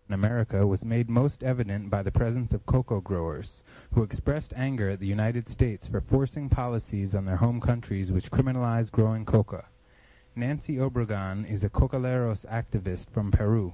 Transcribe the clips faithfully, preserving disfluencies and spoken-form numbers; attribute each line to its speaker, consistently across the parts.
Speaker 1: America was made most evident by the presence of cocoa growers, who expressed anger at the United States for forcing policies on their home countries which criminalize growing coca. Nancy Obregon is a cocaleros activist from Peru.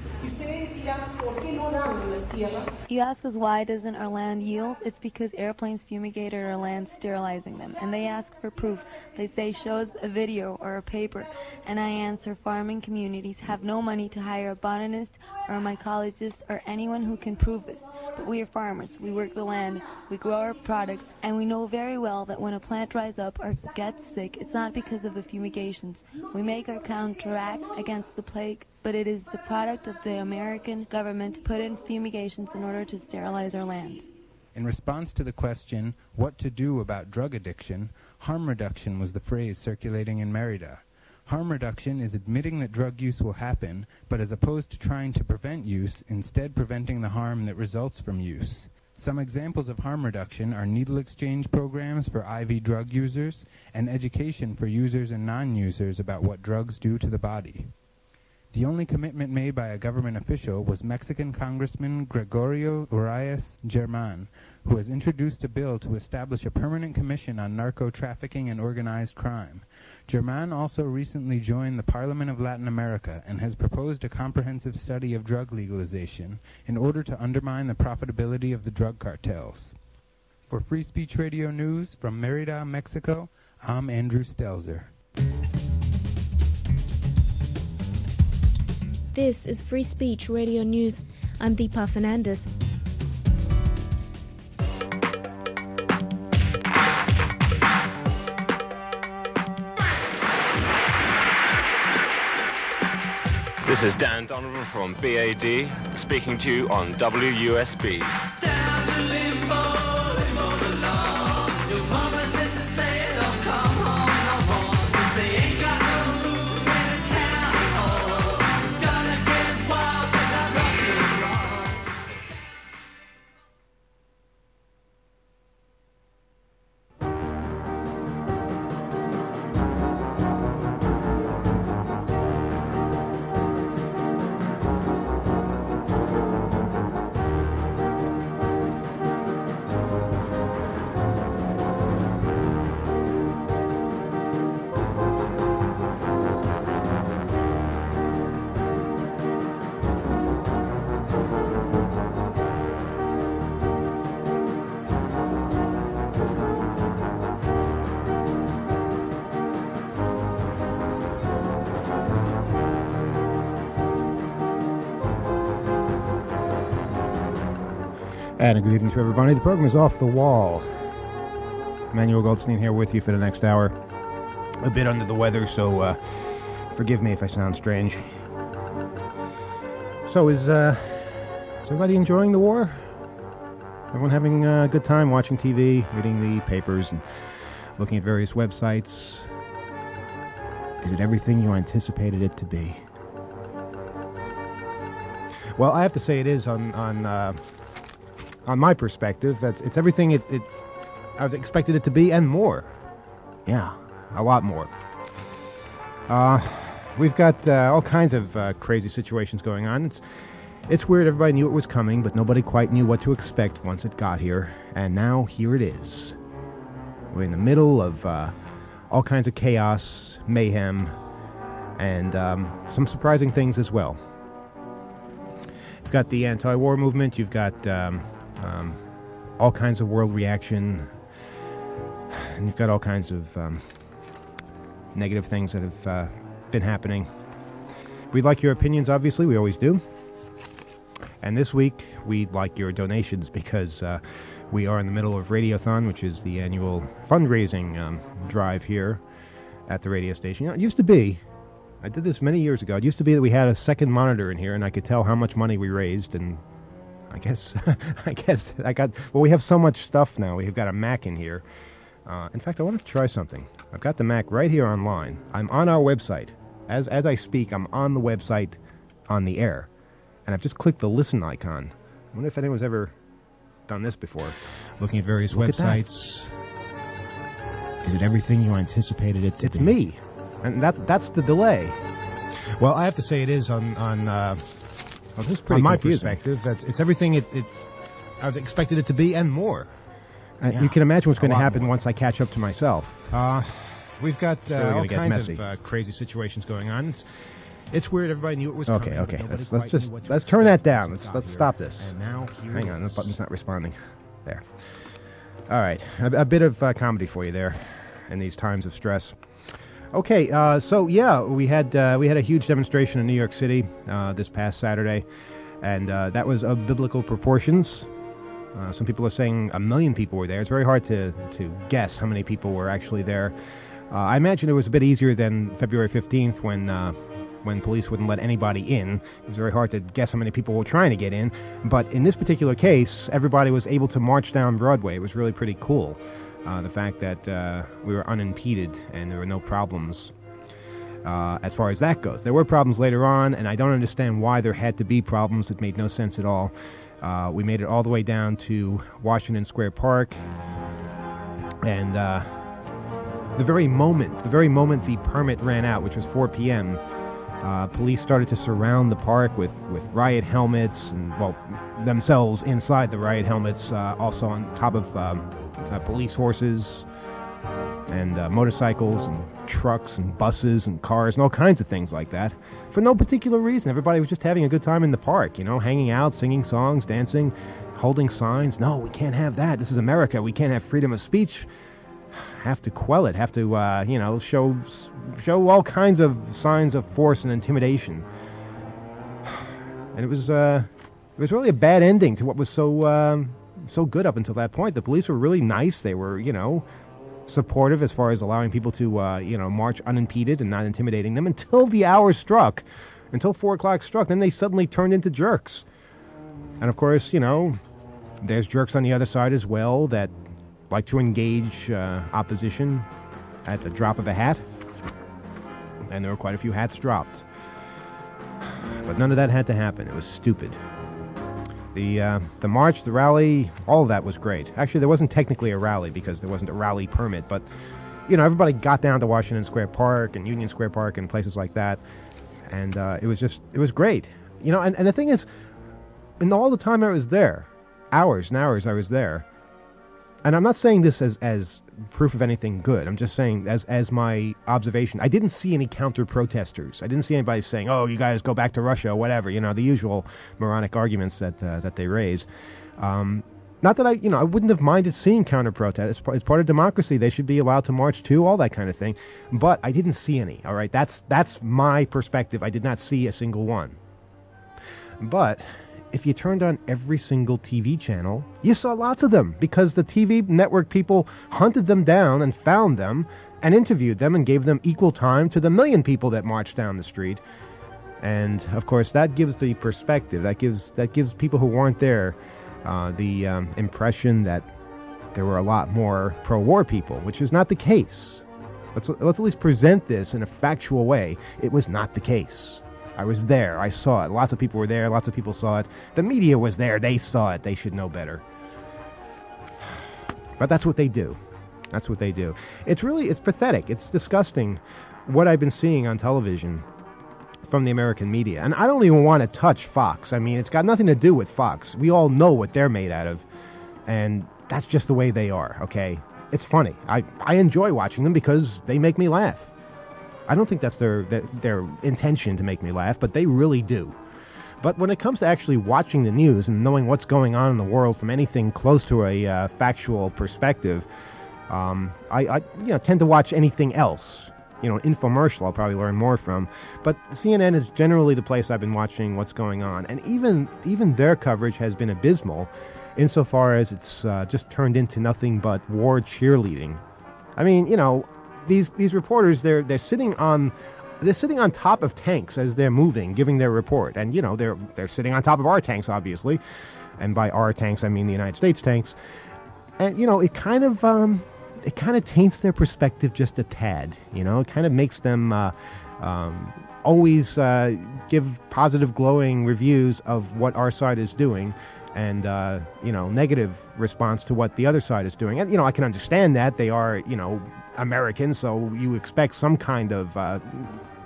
Speaker 2: You ask us why doesn't our land yield? It's because airplanes fumigated our land, sterilizing them. And they ask for proof. They say, show us a video or a paper. And I answer, farming communities have no money to hire a botanist or a mycologist or anyone who can prove this. But we are farmers. We work the land. We grow our products. And we know very well that when a plant dries up or gets sick, it's not because of the fumigations. We make our counteract against the plague, but it is the product of the American government to put in fumigations in order to sterilize our lands.
Speaker 1: In response to the question, what to do about drug addiction, harm reduction was the phrase circulating in Merida. Harm reduction is admitting that drug use will happen, but as opposed to trying to prevent use, instead preventing the harm that results from use. Some examples of harm reduction are needle exchange programs for I V drug users and education for users and non-users about what drugs do to the body. The only commitment made by a government official was Mexican Congressman Gregorio Urias Germán, who has introduced a bill to establish a permanent commission on narco-trafficking and organized crime. Germán also recently joined the Parliament of Latin America and has proposed a comprehensive study of drug legalization in order to undermine the profitability of the drug cartels. For Free Speech Radio News from Merida, Mexico, I'm Andrew Stelzer.
Speaker 3: This is Free Speech Radio News. I'm Deepa Fernandez.
Speaker 4: This is Dan Donovan from B A D, speaking to you on W U S B.
Speaker 5: And a good evening to everybody. The program is Off the Wall. Emmanuel Goldstein here with you for the next hour. A bit under the weather, so uh, forgive me if I sound strange. So is, uh, is everybody enjoying the war? Everyone having a good time watching T V, reading the papers, and looking at various websites? Is it everything you anticipated it to be? Well, I have to say it is on... on uh, On my perspective, that's it's everything it, it I was expected it to be and more. Yeah, a lot more. Uh, we've got uh, all kinds of uh, crazy situations going on. It's it's weird. Everybody knew it was coming, but nobody quite knew what to expect once it got here. And now here it is. We're in the middle of uh, all kinds of chaos, mayhem, and um, some surprising things as well. You've got the anti-war movement. You've got um, Um, all kinds of world reaction, and you've got all kinds of um, negative things that have uh, been happening. We'd like your opinions, obviously, we always do. And this week, we'd like your donations because uh, we are in the middle of Radiothon, which is the annual fundraising um, drive here at the radio station. You know, it used to be, I did this many years ago, it used to be that we had a second monitor in here, and I could tell how much money we raised, and I guess, I guess I got, well, we have so much stuff now. We've got a Mac in here. Uh, in fact, I want to try something. I've got the Mac right here online. I'm on our website. As as I speak, I'm on the website on the air. And I've just clicked the listen icon. I wonder if anyone's ever done this before. Looking at various Look websites. At Is it everything you anticipated it to it's be? It's me. And that, that's the delay. Well, I have to say it is on... on uh, Well, this is pretty From my confusing. perspective, that's it's everything it, it I was expected it to be and more. Uh, yeah. You can imagine what's going to happen more. once I catch up to myself. Uh, we've got uh, really all kinds messy. of uh, crazy situations going on. It's, it's weird. Everybody knew it was
Speaker 1: okay,
Speaker 5: coming.
Speaker 1: Okay, okay. Let's let's just let's turn that down. Let's let's here. stop this.
Speaker 5: And now
Speaker 1: Hang on, the button's not responding. There. All right, a, a bit of uh, comedy for you there, in these times of stress. Okay, uh, so yeah, we had uh, we had a huge demonstration in New York City uh, this past Saturday, and uh, that was of biblical proportions. Uh, some people are saying a million people were there. It's very hard to, to guess how many people were actually there. Uh, I imagine it was a bit easier than February fifteenth when uh, when police wouldn't let anybody in. It was very hard to guess how many people were trying to get in. But in this particular case, everybody was able to march down Broadway. It was really pretty cool. Uh, the fact that uh, we were unimpeded and there were no problems uh, as far as that goes. There were problems later on, and I don't understand why there had to be problems. It made no sense at all. Uh, we made it all the way down to Washington Square Park, and uh, the very moment, the very moment the permit ran out, which was four p.m., uh, police started to surround the park with, with riot helmets, and, well, themselves inside the riot helmets, uh, also on top of um, uh, police horses, and uh, motorcycles, and trucks, and buses, and cars, and all kinds of things like that. For no particular reason. Everybody was just having a good time in the park, you know, hanging out, singing songs, dancing, holding signs. No, we can't have that. This is America. We can't have freedom of speech. Have to quell it. Have to, uh, you know, show show all kinds of signs of force and intimidation. And it was uh, it was really a bad ending to what was so um, so good up until that point. The police were really nice. They were, you know, supportive as far as allowing people to, uh, you know, march unimpeded and not intimidating them until the hour struck, until four o'clock struck. Then they suddenly turned into jerks. And of course, you know, there's jerks on the other side as well that like to engage uh, opposition at the drop of a hat. And there were quite a few hats dropped. But none of that had to happen. It was stupid. The uh, the march, the rally, all of that was great. Actually, there wasn't technically a rally because there wasn't a rally permit, but, you know, everybody got down to Washington Square Park and Union Square Park and places like that, and uh, it was just, it was great. You know, and, and the thing is, in all the time I was there, hours and hours I was there, and I'm not saying this as, as proof of anything good. I'm just saying as as my observation. I didn't see any counter-protesters. I didn't see anybody saying, oh, you guys go back to Russia or whatever, you know, the usual moronic arguments that uh, that they raise. Um, not that I, you know, I wouldn't have minded seeing counter-protests. It's, it's part of democracy. They should be allowed to march too, all that kind of thing. But I didn't see any, all right? That's that's my perspective. I did not see a single one. But if you turned on every single T V channel, you saw lots of them because the T V network people hunted them down and found them and interviewed them and gave them equal time to the million people that marched down the street. And, of course, that gives the perspective. That gives that gives people who weren't there uh, the um, impression that there were a lot more pro-war people, which is not the case. Let's, let's at least present this in a factual way. It was not the case. I was there. I saw it. Lots of people were there. Lots of people saw it. The media was there. They saw it. They should know better. But that's what they do. That's what they do. It's really, it's pathetic. It's disgusting what I've been seeing on television from the American media. And I don't even want to touch Fox. I mean, it's got nothing to do with Fox. We all know what they're made out of. And that's just the way they are, okay? It's funny. I, I enjoy watching them because they make me laugh. I don't think that's their, their their intention to make me laugh, but they really do. But when it comes to actually watching the news and knowing what's going on in the world from anything close to a uh, factual perspective, um, I, I you know tend to watch anything else. You know, an infomercial I'll probably learn more from. But C N N is generally the place I've been watching what's going on. And even even their coverage has been abysmal insofar as it's uh, just turned into nothing but war cheerleading. I mean, you know, These these reporters, they're they're sitting on they're sitting on top of tanks as they're moving, giving their report, and you know they're they're sitting on top of our tanks, obviously, and by our tanks I mean the United States tanks, and you know it kind of um, it kind of taints their perspective just a tad, you know, it kind of makes them uh, um, always uh, give positive, glowing reviews of what our side is doing. And, uh, you know, negative response to what the other side is doing. And, you know, I can understand that. They are, you know, Americans, so you expect some kind of uh,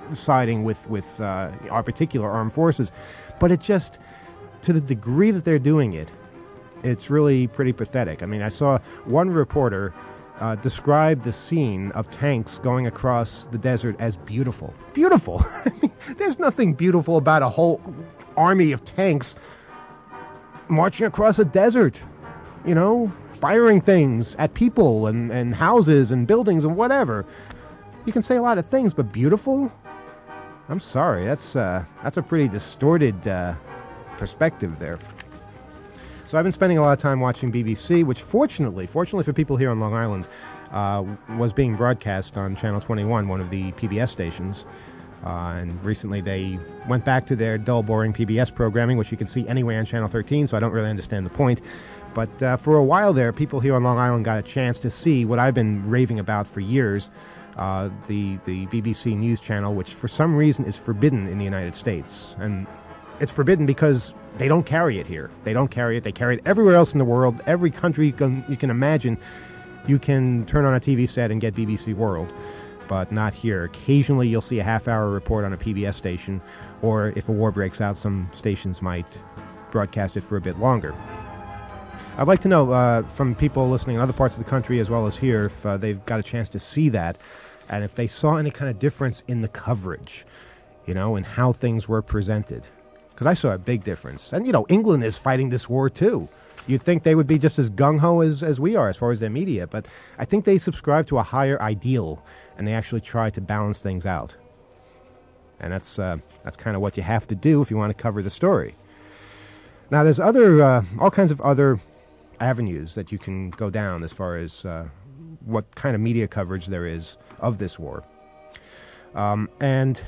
Speaker 5: siding with, with uh, our particular armed forces. But it just, to the degree that they're doing it, it's really pretty pathetic. I mean, I saw one reporter uh, describe the scene of tanks going across the desert as beautiful. Beautiful! I mean, there's nothing beautiful about a whole army of tanks marching across a desert, you know, firing things at people and, and houses and buildings and whatever. You can say a lot of things, but beautiful? I'm sorry, that's uh, that's a pretty distorted uh, perspective there. So I've been spending a lot of time watching B B C, which fortunately, fortunately for people here on Long Island, uh, was being broadcast on Channel twenty-one, one of the P B S stations. Uh, and recently they went back to their dull, boring P B S programming, which you can see anyway on Channel thirteen, so I don't really understand the point. But uh, for a while there, people here on Long Island got a chance to see what I've been raving about for years, uh, the, the B B C News channel, which for some reason is forbidden in the United States. And it's forbidden because they don't carry it here. They don't carry it. They carry it everywhere else in the world. Every country you can, you can imagine, you can turn on a T V set and get B B C World. But not here. Occasionally you'll see a half-hour report on a P B S station, or if a war breaks out, some stations might broadcast it for a bit longer. I'd like to know uh, from people listening in other parts of the country as well as here if uh, they've got a chance to see that, and if they saw any kind of difference in the coverage, you know, and how things were presented. Because I saw a big difference. And, you know, England is fighting this war too. You'd think they would be just as gung-ho as, as we are as far as their media, but I think they subscribe to a higher ideal, and they actually try to balance things out. And that's uh, that's kind of what you have to do if you want to cover the story. Now, there's other, uh, all kinds of other avenues that you can go down as far as uh, what kind of media coverage there is of this war. Um, and,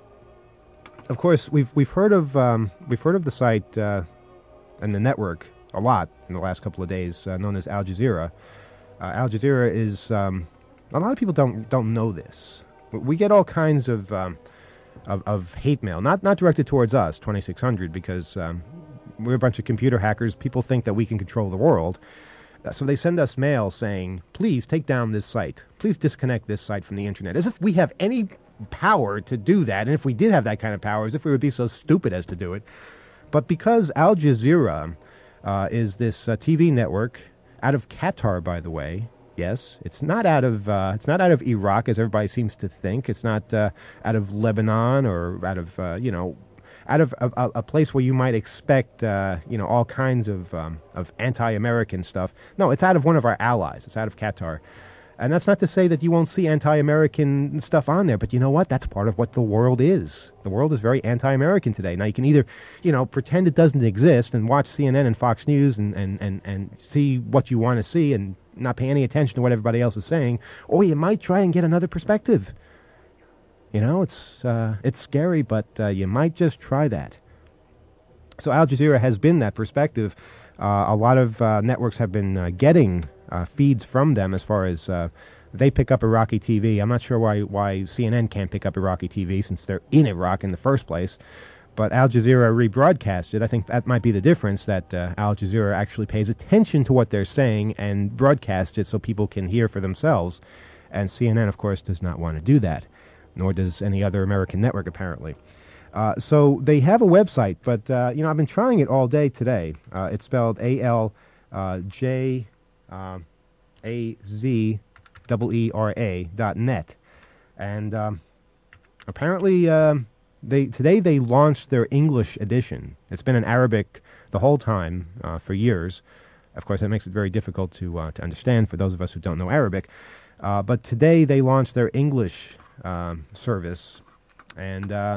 Speaker 5: of course, we've we've heard of um, we've heard of the site uh, and the network a lot in the last couple of days, uh, known as Al Jazeera. Uh, Al Jazeera is um, a lot of people don't don't know this. We get all kinds of um, of, of hate mail, not not directed towards us, twenty-six hundred, because um, we're a bunch of computer hackers. People think that we can control the world. Uh, so they send us mail saying, please take down this site. Please disconnect this site from the internet. As if we have any power to do that. And if we did have that kind of power, as if we would be so stupid as to do it. But because Al Jazeera uh, is this uh, T V network out of Qatar, by the way. Yes, it's not out of uh, it's not out of Iraq, as everybody seems to think. It's not uh, out of Lebanon or out of, uh, you know, out of a, a place where you might expect, uh, you know, all kinds of um, of anti-American stuff. No, it's out of one of our allies. It's out of Qatar. And that's not to say that you won't see anti-American stuff on there, but you know what? That's part of what the world is. The world is very anti-American today. Now, you can either, you know, pretend it doesn't exist and watch C N N and Fox News and, and, and, and see what you want to see and not pay any attention to what everybody else is saying, or you might try and get another perspective. You know, it's uh, it's scary, but uh, you might just try that. So Al Jazeera has been that perspective. Uh, a lot of uh, networks have been uh, getting uh, feeds from them as far as uh, they pick up Iraqi T V. I'm not sure why why C N N can't pick up Iraqi T V since they're in Iraq in the first place. But Al Jazeera rebroadcast it. I think that might be the difference, that uh, Al Jazeera actually pays attention to what they're saying and broadcasts it so people can hear for themselves. And C N N, of course, does not want to do that, nor does any other American network, apparently. Uh, so they have a website, but, uh, you know, I've been trying it all day today. Uh, it's spelled A L J A Z E E R A dot net. And um, apparently um, they today they launched their English edition. It's been in Arabic the whole time uh, for years. Of course, that makes it very difficult to, uh, to understand for those of us who don't know Arabic. Uh, but today they launched their English um, service, and uh,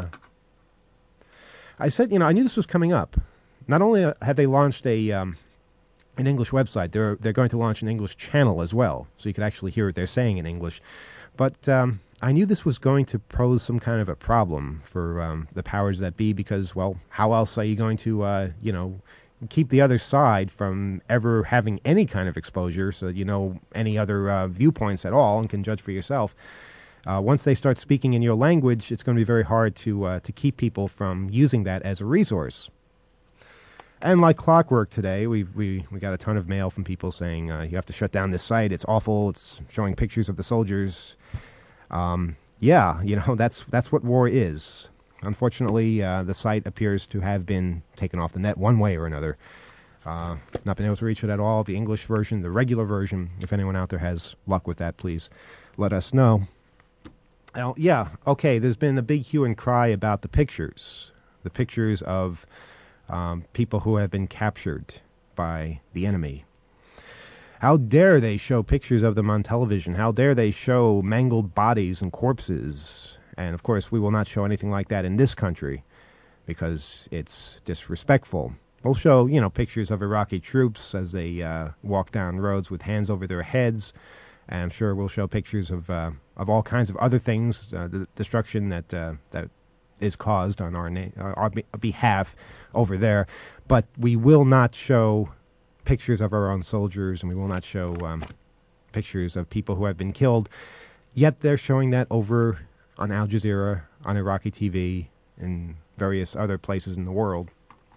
Speaker 5: I said, you know, I knew this was coming up. Not only uh, have they launched a um, an English website, they're they're going to launch an English channel as well, so you can actually hear what they're saying in English. But um, I knew this was going to pose some kind of a problem for um, the powers that be, because, well, how else are you going to, uh, you know, keep the other side from ever having any kind of exposure, so that you know any other uh, viewpoints at all and can judge for yourself. Uh, once they start speaking in your language, it's going to be very hard to uh, to keep people from using that as a resource. And like clockwork today, we we we got a ton of mail from people saying uh, you have to shut down this site. It's awful. It's showing pictures of the soldiers. Um, yeah, you know, that's that's what war is. Unfortunately, uh, the site appears to have been taken off the net one way or another. Uh, not been able to reach it at all. The English version, the regular version, if anyone out there has luck with that, please let us know. Now, yeah, okay, there's been a big hue and cry about the pictures. The pictures of um, people who have been captured by the enemy. How dare they show pictures of them on television? How dare they show mangled bodies and corpses? And, of course, we will not show anything like that in this country because it's disrespectful. We'll show, you know, pictures of Iraqi troops as they uh, walk down roads with hands over their heads. And I'm sure we'll show pictures of uh, of all kinds of other things, uh, the destruction that uh, that is caused on our, na- our be- behalf over there. But we will not show pictures of our own soldiers, and we will not show um, pictures of people who have been killed. Yet they're showing that over on Al Jazeera, on Iraqi T V, and various other places in the world.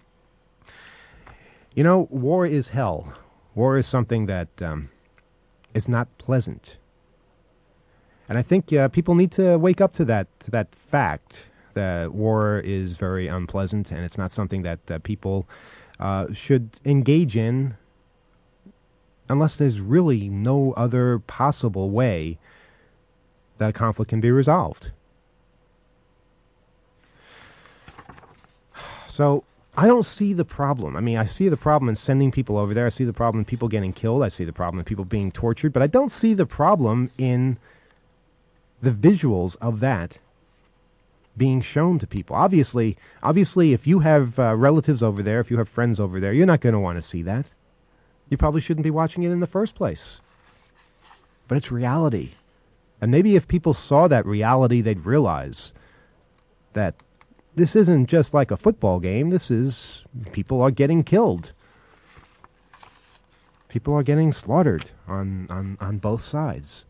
Speaker 5: You know, war is hell. War is something that um, is not pleasant. And I think uh, people need to wake up to that to that fact that war is very unpleasant, and it's not something that uh, people uh, should engage in unless there's really no other possible way that a conflict can be resolved. So I don't see the problem. I mean, I see the problem in sending people over there. I see the problem in people getting killed. I see the problem in people being tortured. But I don't see the problem in the visuals of that being shown to people. Obviously, obviously, if you have uh, relatives over there, if you have friends over there, you're not going to want to see that. You probably shouldn't be watching it in the first place. But it's reality. And maybe if people saw that reality, they'd realize that this isn't just like a football game. This is, people are getting killed. People are getting slaughtered on, on, on both sides.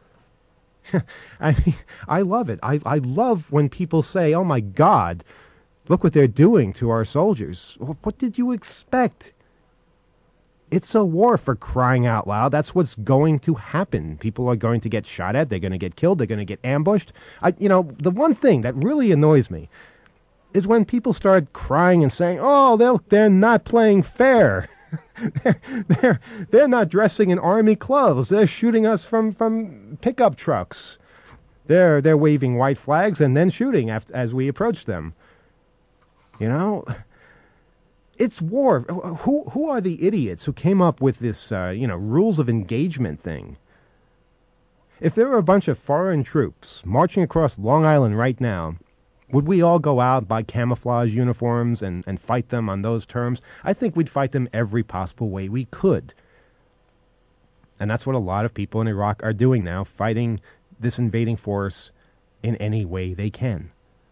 Speaker 5: I mean, I love it. I, I love when people say, oh my God, look what they're doing to our soldiers. What did you expect? It's a war, for crying out loud. That's what's going to happen. People are going to get shot at. They're going to get killed. They're going to get ambushed. I, you know, the one thing that really annoys me is when people start crying and saying, oh, they're, they're not playing fair. they're, they're, they're not dressing in army clothes. They're shooting us from, from pickup trucks. They're, they're waving white flags and then shooting after, as we approach them. You know, it's war. Who, who are the idiots who came up with this, uh, you know, rules of engagement thing? If there were a bunch of foreign troops marching across Long Island right now, would we all go out, buy camouflage uniforms, and, and fight them on those terms? I think we'd fight them every possible way we could. And that's what a lot of people in Iraq are doing now, fighting this invading force in any way they can.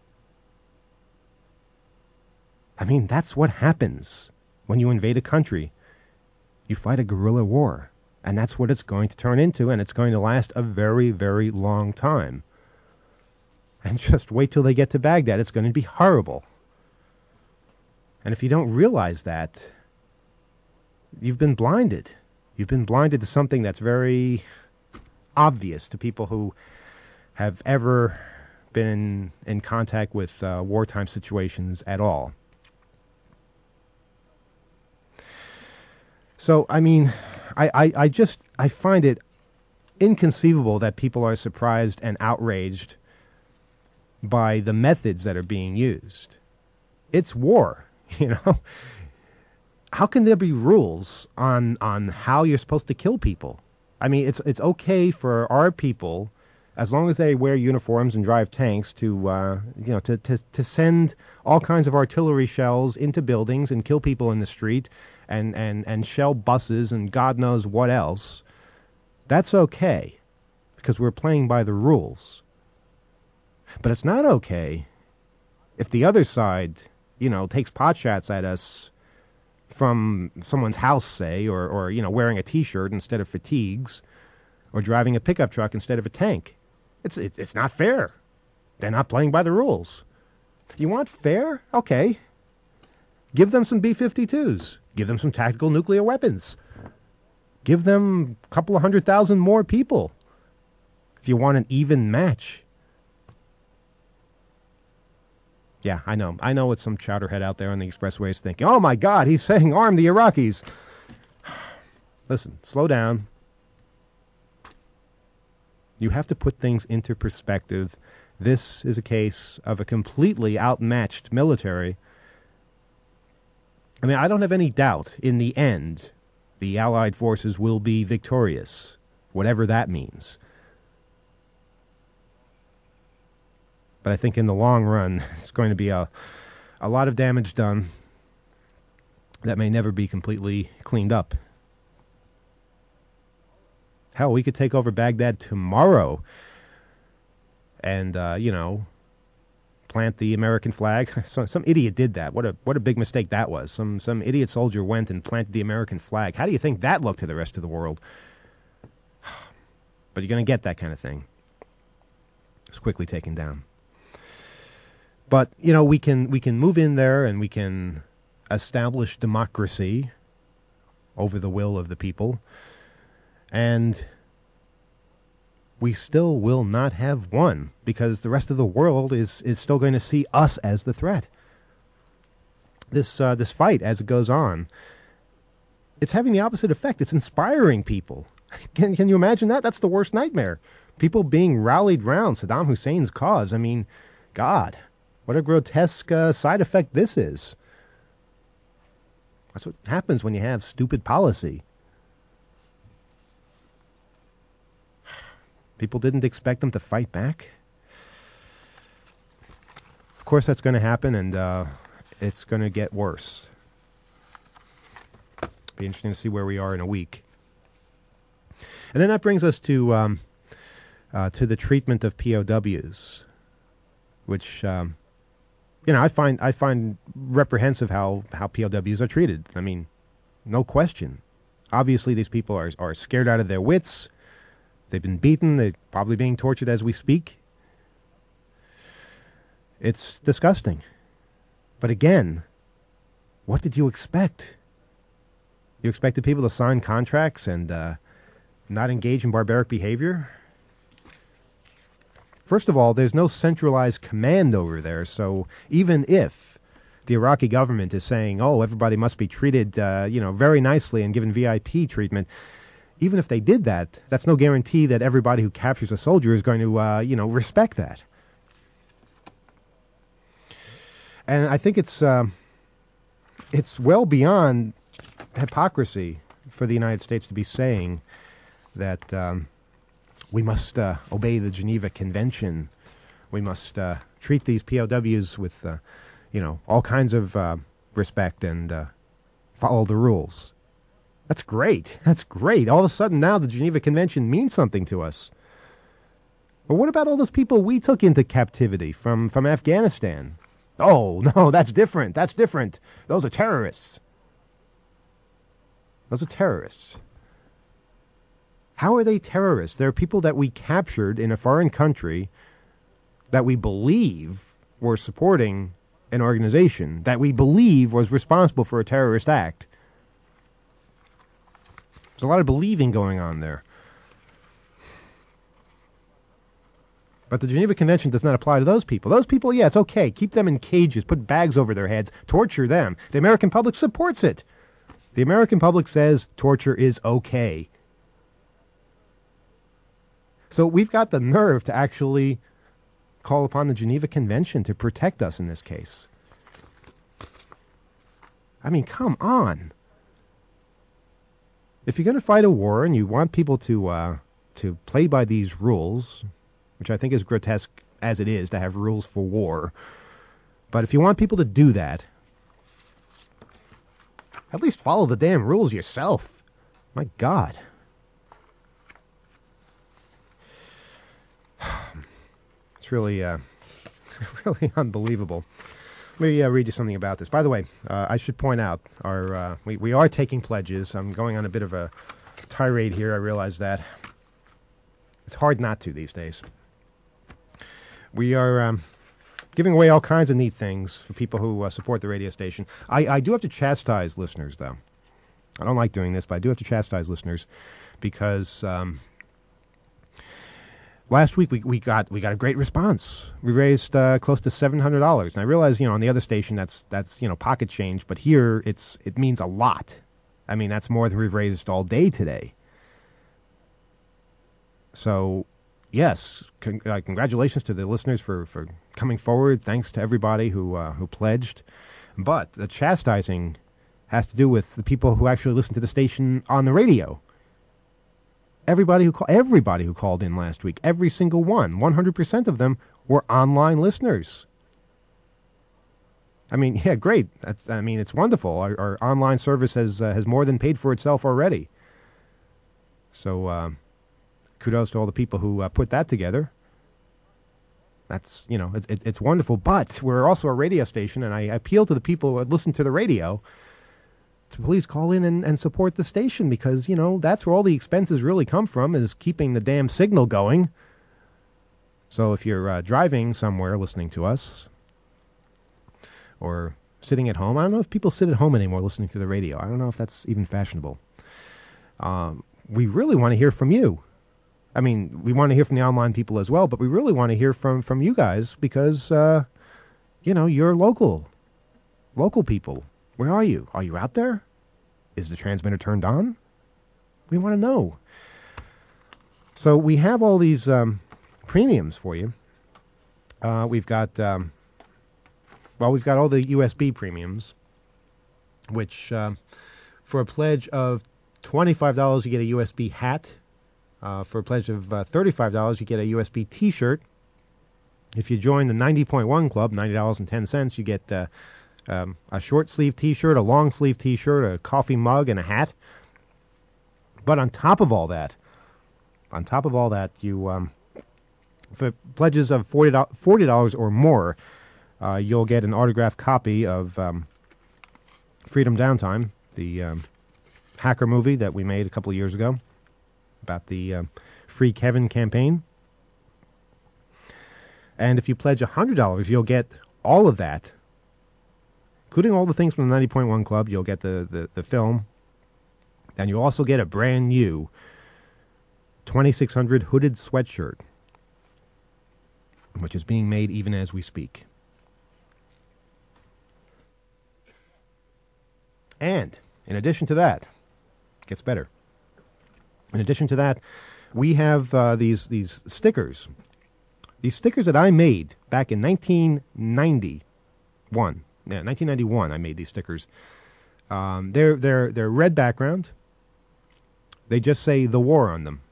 Speaker 5: I mean, that's what happens when you invade a country. You fight a guerrilla war, and that's what it's going to turn into, and it's going to last a very, very long time. And just wait till they get to Baghdad. It's going to be horrible. And if you don't realize that, you've been blinded. You've been blinded to something that's very obvious to people who have ever been in contact with uh, wartime situations at all. So, I mean, I, I, I just, I find it inconceivable that people are surprised and outraged by the methods that are being used. It's war, you know. How can there be rules on on how you're supposed to kill people? I mean, it's it's okay for our people, as long as they wear uniforms and drive tanks, to uh, you know to, to to send all kinds of artillery shells into buildings and kill people in the street, and and and shell buses and God knows what else. That's okay, because we're playing by the rules. But it's not okay if the other side, you know, takes pot shots at us from someone's house, say, or, or you know, wearing a T-shirt instead of fatigues, or driving a pickup truck instead of a tank. It's it, it's not fair. They're not playing by the rules. You want fair? Okay. Give them some B fifty-twos. Give them some tactical nuclear weapons. Give them a couple of hundred thousand more people if you want an even match. Yeah, I know. I know what some chowderhead out there on the expressway is thinking. Oh, my God, he's saying arm the Iraqis. Listen, slow down. You have to put things into perspective. This is a case of a completely outmatched military. I mean, I don't have any doubt in the end the Allied forces will be victorious, whatever that means. But I think in the long run, it's going to be a, a lot of damage done that may never be completely cleaned up. Hell, we could take over Baghdad tomorrow and, uh, you know, plant the American flag. So, some idiot did that. What a what a big mistake that was. Some some idiot soldier went and planted the American flag. How do you think that looked to the rest of the world? But you're going to get that kind of thing. It's quickly taken down. But, you know, we can we can move in there and we can establish democracy over the will of the people. And we still will not have won because the rest of the world is, is still going to see us as the threat. This uh, this fight, as it goes on, it's having the opposite effect. It's inspiring people. Can, can you imagine that? That's the worst nightmare. People being rallied round Saddam Hussein's cause. I mean, God, what a grotesque uh, side effect this is. That's what happens when you have stupid policy. People didn't expect them to fight back. Of course that's going to happen, and uh, it's going to get worse. Be interesting to see where we are in a week. And then that brings us to um, uh, to the treatment of P O Ws, which um, you know I find I find reprehensive how, how P O Ws are treated. I mean, no question. Obviously, these people are are scared out of their wits. They've been beaten. They're probably being tortured as we speak. It's disgusting. But again, what did you expect? You expected people to sign contracts and uh, not engage in barbaric behavior? First of all, there's no centralized command over there, so even if the Iraqi government is saying, oh, everybody must be treated uh, you know, very nicely and given V I P treatment, even if they did that, that's no guarantee that everybody who captures a soldier is going to, uh, you know, respect that. And I think it's uh, it's well beyond hypocrisy for the United States to be saying that um, we must uh, obey the Geneva Convention. We must uh, treat these P O Ws with, uh, you know, all kinds of uh, respect and uh, follow the rules. That's great. That's great. All of a sudden now the Geneva Convention means something to us. But what about all those people we took into captivity from, from Afghanistan? Oh, no, that's different. That's different. Those are terrorists. Those are terrorists. How are they terrorists? They're people that we captured in a foreign country that we believe were supporting an organization that we believe was responsible for a terrorist act. There's a lot of believing going on there. But the Geneva Convention does not apply to those people. Those people, yeah, it's okay. Keep them in cages, put bags over their heads, torture them. The American public supports it. The American public says torture is okay. So we've got the nerve to actually call upon the Geneva Convention to protect us in this case. I mean, come on. If you're going to fight a war and you want people to uh, to play by these rules, which I think is grotesque as it is to have rules for war, but if you want people to do that, at least follow the damn rules yourself. My God. It's really, uh, really unbelievable. Let me uh, read you something about this. By the way, uh, I should point out, our uh, we, we are taking pledges. I'm going on a bit of a tirade here. I realize that. It's hard not to these days. We are um, giving away all kinds of neat things for people who uh, support the radio station. I, I do have to chastise listeners, though. I don't like doing this, but I do have to chastise listeners because... Um, last week we, we got we got a great response. We raised uh, close to seven hundred dollars, and I realize, you know, on the other station that's that's you know pocket change, but here it's it means a lot. I mean, that's more than we've raised all day today. So, yes, con- uh, congratulations to the listeners for, for coming forward. Thanks to everybody who uh, who pledged. But the chastising has to do with the people who actually listen to the station on the radio. Everybody who call, everybody who called in last week, every single one, one hundred percent of them were online listeners. I mean, yeah, great. That's I mean, it's wonderful. Our, our online service has uh, has more than paid for itself already. So, uh, kudos to all the people who uh, put that together. That's, you know, it, it, it's wonderful. But we're also a radio station, and I appeal to the people who listen to the radio to please call in and, and support the station, because, you know, that's where all the expenses really come from, is keeping the damn signal going. So if you're uh, driving somewhere listening to us, or sitting at home, I don't know if people sit at home anymore listening to the radio. I don't know if that's even fashionable. Um, we really want to hear from you. I mean, we want to hear from the online people as well, but we really want to hear from, from you guys because, uh, you know, you're local. Local people. Where are you? Are you out there? Is the transmitter turned on? We want to know. So we have all these um, premiums for you. Uh, we've got, um, well, we've got all the U S B premiums, which uh, for a pledge of twenty-five dollars, you get a U S B hat. Uh, for a pledge of uh, thirty-five dollars, you get a U S B T-shirt. If you join the ninety point one Club, ninety dollars and ten cents, you get uh, um, a short-sleeve T-shirt, a long-sleeve T-shirt, a coffee mug, and a hat. But on top of all that, on top of all that, you um, for pledges of forty dollars or more, uh, you'll get an autographed copy of um, Freedom Downtime, the um, hacker movie that we made a couple of years ago about the uh, Free Kevin campaign. And if you pledge one hundred dollars, you'll get all of that, including all the things from the ninety point one Club. You'll get the, the, the film, and you'll also get a brand new twenty-six hundred hooded sweatshirt, which is being made even as we speak. And in addition to that, it gets better. In addition to that, we have uh, these these stickers. These stickers that I made back in nineteen ninety-one. Yeah, nineteen ninety-one I made these stickers. Um, they're, they're, they're red background. They just say "The War" on them.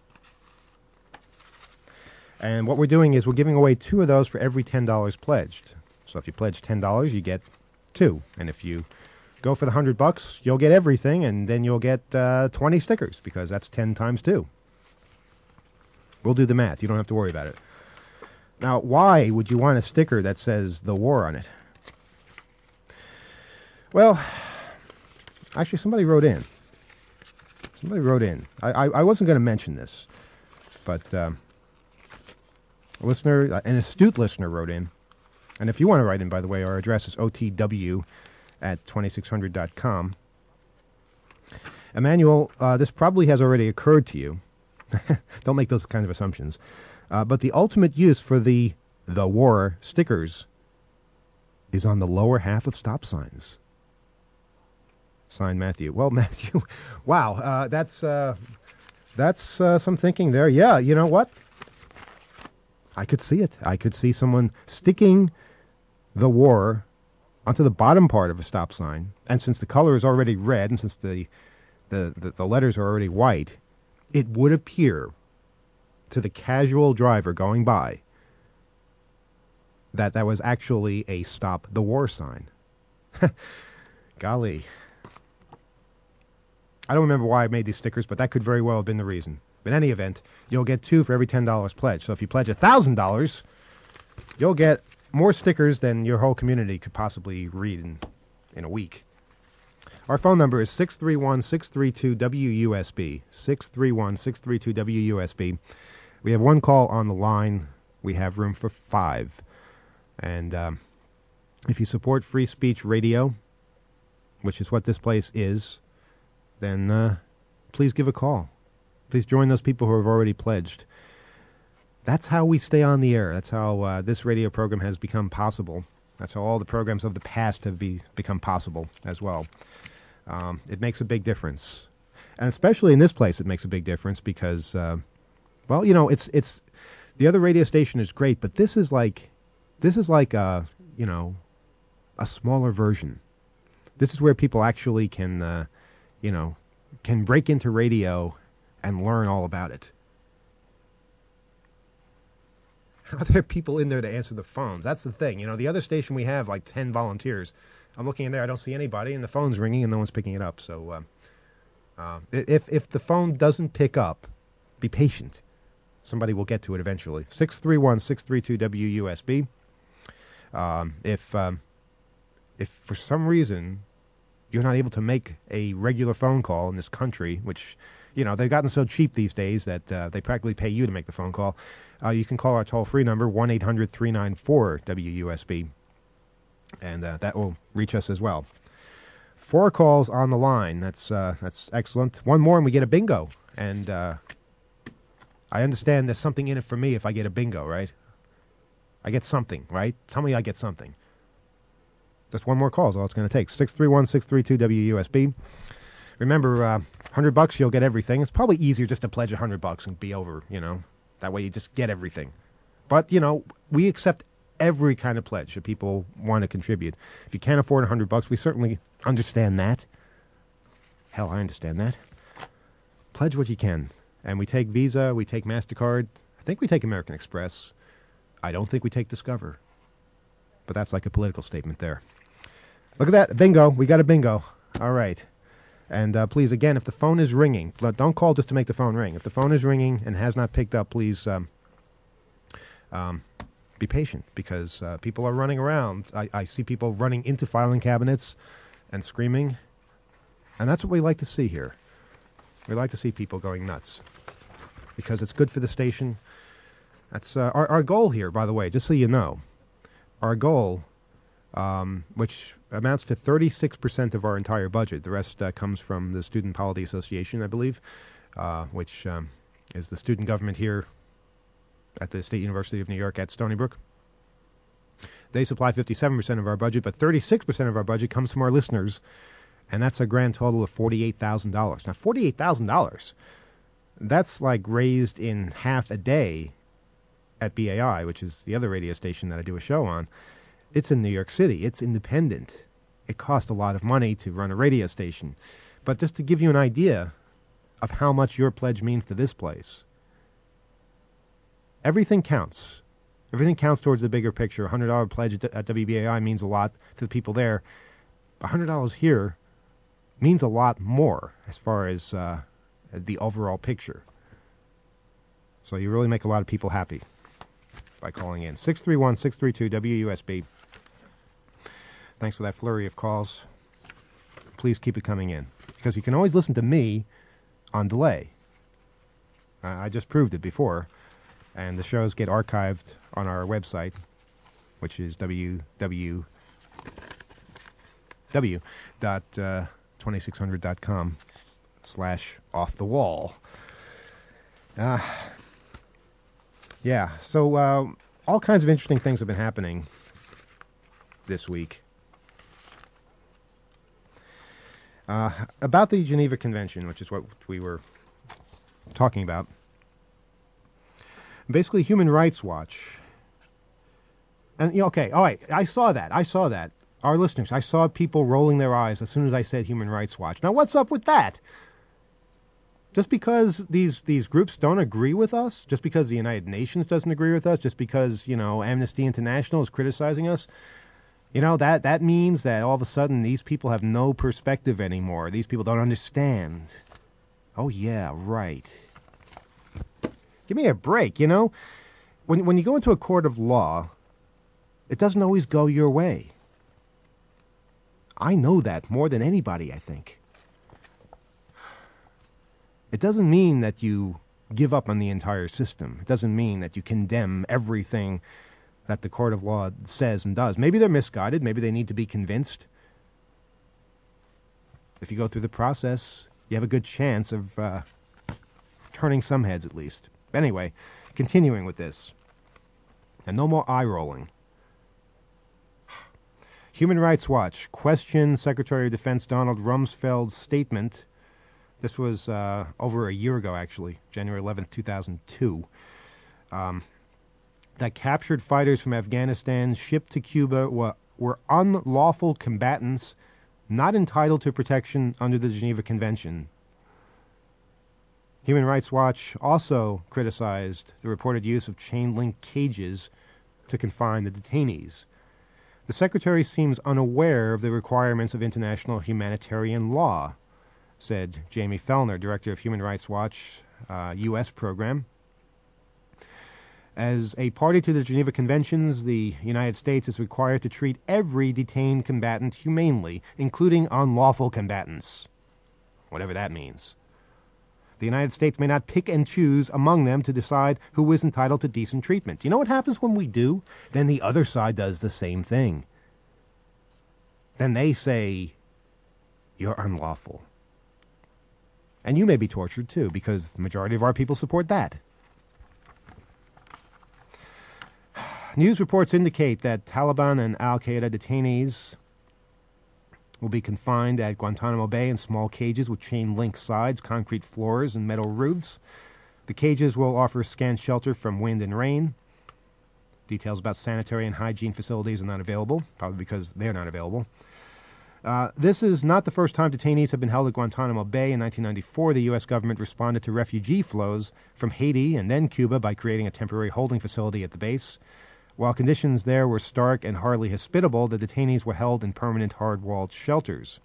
Speaker 5: And what we're doing is we're giving away two of those for every ten dollars pledged. So if you pledge ten dollars, you get two. And if you go for the hundred bucks, you'll get everything, and then you'll get uh, twenty stickers, because that's ten times two. We'll do the math. You don't have to worry about it. Now, why would you want a sticker that says "The War" on it? Well, actually, somebody wrote in. Somebody wrote in. I, I, I wasn't going to mention this, but um, a listener, an astute listener, wrote in. And if you want to write in, by the way, our address is O T W at twenty-six hundred dot com. Emmanuel, uh, this probably has already occurred to you. Don't make those kinds of assumptions. Uh, but the ultimate use for the The War stickers is on the lower half of stop signs. Signed, Matthew. Well, Matthew, wow, uh, that's uh, that's uh, some thinking there. Yeah, you know what? I could see it. I could see someone sticking The War onto the bottom part of a stop sign, and since the color is already red, and since the, the, the, the letters are already white, it would appear to the casual driver going by that that was actually a "Stop the War" sign. Golly. I don't remember why I made these stickers, but that could very well have been the reason. In any event, you'll get two for every ten dollars pledge. So if you pledge one thousand dollars, you'll get more stickers than your whole community could possibly read in, in a week. Our phone number is six three one, six three two, W U S B. six three one, six three two, W U S B. We have one call on the line. We have room for five. And um, if you support Free Speech Radio, which is what this place is, then uh, please give a call. Please join those people who have already pledged. That's how we stay on the air. That's how uh, this radio program has become possible. That's how all the programs of the past have be, become possible as well. Um, it makes a big difference. And especially in this place, it makes a big difference because, uh, well, you know, it's it's the other radio station is great, but this is like, this is like, a, you know, a smaller version. This is where people actually can, uh, you know, can break into radio and learn all about it. Are there people in there to answer the phones? That's the thing. You know, the other station we have like ten volunteers. I'm looking in there, I don't see anybody, and the phone's ringing and no one's picking it up. So uh, uh, if, if the phone doesn't pick up, be patient. Somebody will get to it eventually. six three one, six three two, W U S B. Um, if, um, if for some reason you're not able to make a regular phone call in this country, which, you know, they've gotten so cheap these days that uh, they practically pay you to make the phone call, uh, you can call our toll-free number, one eight hundred, three nine four, W U S B, and uh, that will reach us as well. Four calls on the line. That's uh, that's excellent. One more and we get a bingo. And uh, I understand there's something in it for me if I get a bingo, right? I get something, right? Tell me I get something. Just one more call is all it's going to take. six three one, six three two, W U S B. Remember, uh, one hundred bucks, you'll get everything. It's probably easier just to pledge one hundred bucks and be over, you know. That way you just get everything. But, you know, we accept every kind of pledge that people want to contribute. If you can't afford one hundred bucks, we certainly understand that. Hell, I understand that. Pledge what you can. And we take Visa, we take MasterCard. I think we take American Express. I don't think we take Discover. But that's like a political statement there. Look at that. Bingo. We got a bingo. All right. And uh, please, again, if the phone is ringing, don't call just to make the phone ring. If the phone is ringing and has not picked up, please um, um, be patient because uh, people are running around. I, I see people running into filing cabinets and screaming. And that's what we like to see here. We like to see people going nuts because it's good for the station. That's uh, our, our goal here, by the way, just so you know. Our goal, um, which amounts to thirty-six percent of our entire budget. The rest uh, comes from the Student Polity Association, I believe, uh, which um, is the student government here at the State University of New York at Stony Brook. They supply fifty-seven percent of our budget, but thirty-six percent of our budget comes from our listeners, and that's a grand total of forty-eight thousand dollars. Now, forty-eight thousand dollars, that's like raised in half a day at B A I, which is the other radio station that I do a show on. It's in New York City. It's independent. It costs a lot of money to run a radio station. But just to give you an idea of how much your pledge means to this place, everything counts. Everything counts towards the bigger picture. A one hundred dollars pledge at, at W B A I means a lot to the people there. one hundred dollars here means a lot more as far as uh, the overall picture. So you really make a lot of people happy by calling in. six three one, six three two, W U S B. Thanks for that flurry of calls. Please keep it coming in. Because you can always listen to me on delay. Uh, I just proved it before. And the shows get archived on our website, which is www dot twenty-six hundred dot com slash off the wall. Uh, yeah, so uh, all kinds of interesting things have been happening this week. Uh, about the Geneva Convention, which is what we were talking about. Basically, Human Rights Watch. And, you know, okay, all right, I saw that. I saw that. Our listeners, I saw people rolling their eyes as soon as I said Human Rights Watch. Now, what's up with that? Just because these, these groups don't agree with us, just because the United Nations doesn't agree with us, just because, you know, Amnesty International is criticizing us, you know, that, that means that all of a sudden these people have no perspective anymore. These people don't understand. Oh, yeah, right. Give me a break, you know? When, when you go into a court of law, it doesn't always go your way. I know that more than anybody, I think. It doesn't mean that you give up on the entire system. It doesn't mean that you condemn everything that the court of law says and does. Maybe they're misguided. Maybe they need to be convinced. If you go through the process, you have a good chance of uh, turning some heads at least. Anyway, continuing with this. And no more eye-rolling. Human Rights Watch questioned Secretary of Defense Donald Rumsfeld's statement. This was uh, over a year ago, actually, January eleventh, two thousand two. Um, that captured fighters from Afghanistan shipped to Cuba were, were unlawful combatants not entitled to protection under the Geneva Convention. Human Rights Watch also criticized the reported use of chain-link cages to confine the detainees. The Secretary seems unaware of the requirements of international humanitarian law, said Jamie Fellner, Director of Human Rights Watch uh, U S program. As a party to the Geneva Conventions, the United States is required to treat every detained combatant humanely, including unlawful combatants, whatever that means. The United States may not pick and choose among them to decide who is entitled to decent treatment. You know what happens when we do? Then the other side does the same thing. Then they say, you're unlawful. And you may be tortured too, because the majority of our people support that. News reports indicate that Taliban and Al-Qaeda detainees will be confined at Guantanamo Bay in small cages with chain-link sides, concrete floors, and metal roofs. The cages will offer scant shelter from wind and rain. Details about sanitary and hygiene facilities are not available, probably because they're not available. Uh, this is not the first time detainees have been held at Guantanamo Bay. In nineteen ninety-four, the U S government responded to refugee flows from Haiti and then Cuba by creating a temporary holding facility at the base. While conditions there were stark and hardly hospitable, the detainees were held in permanent hard-walled shelters.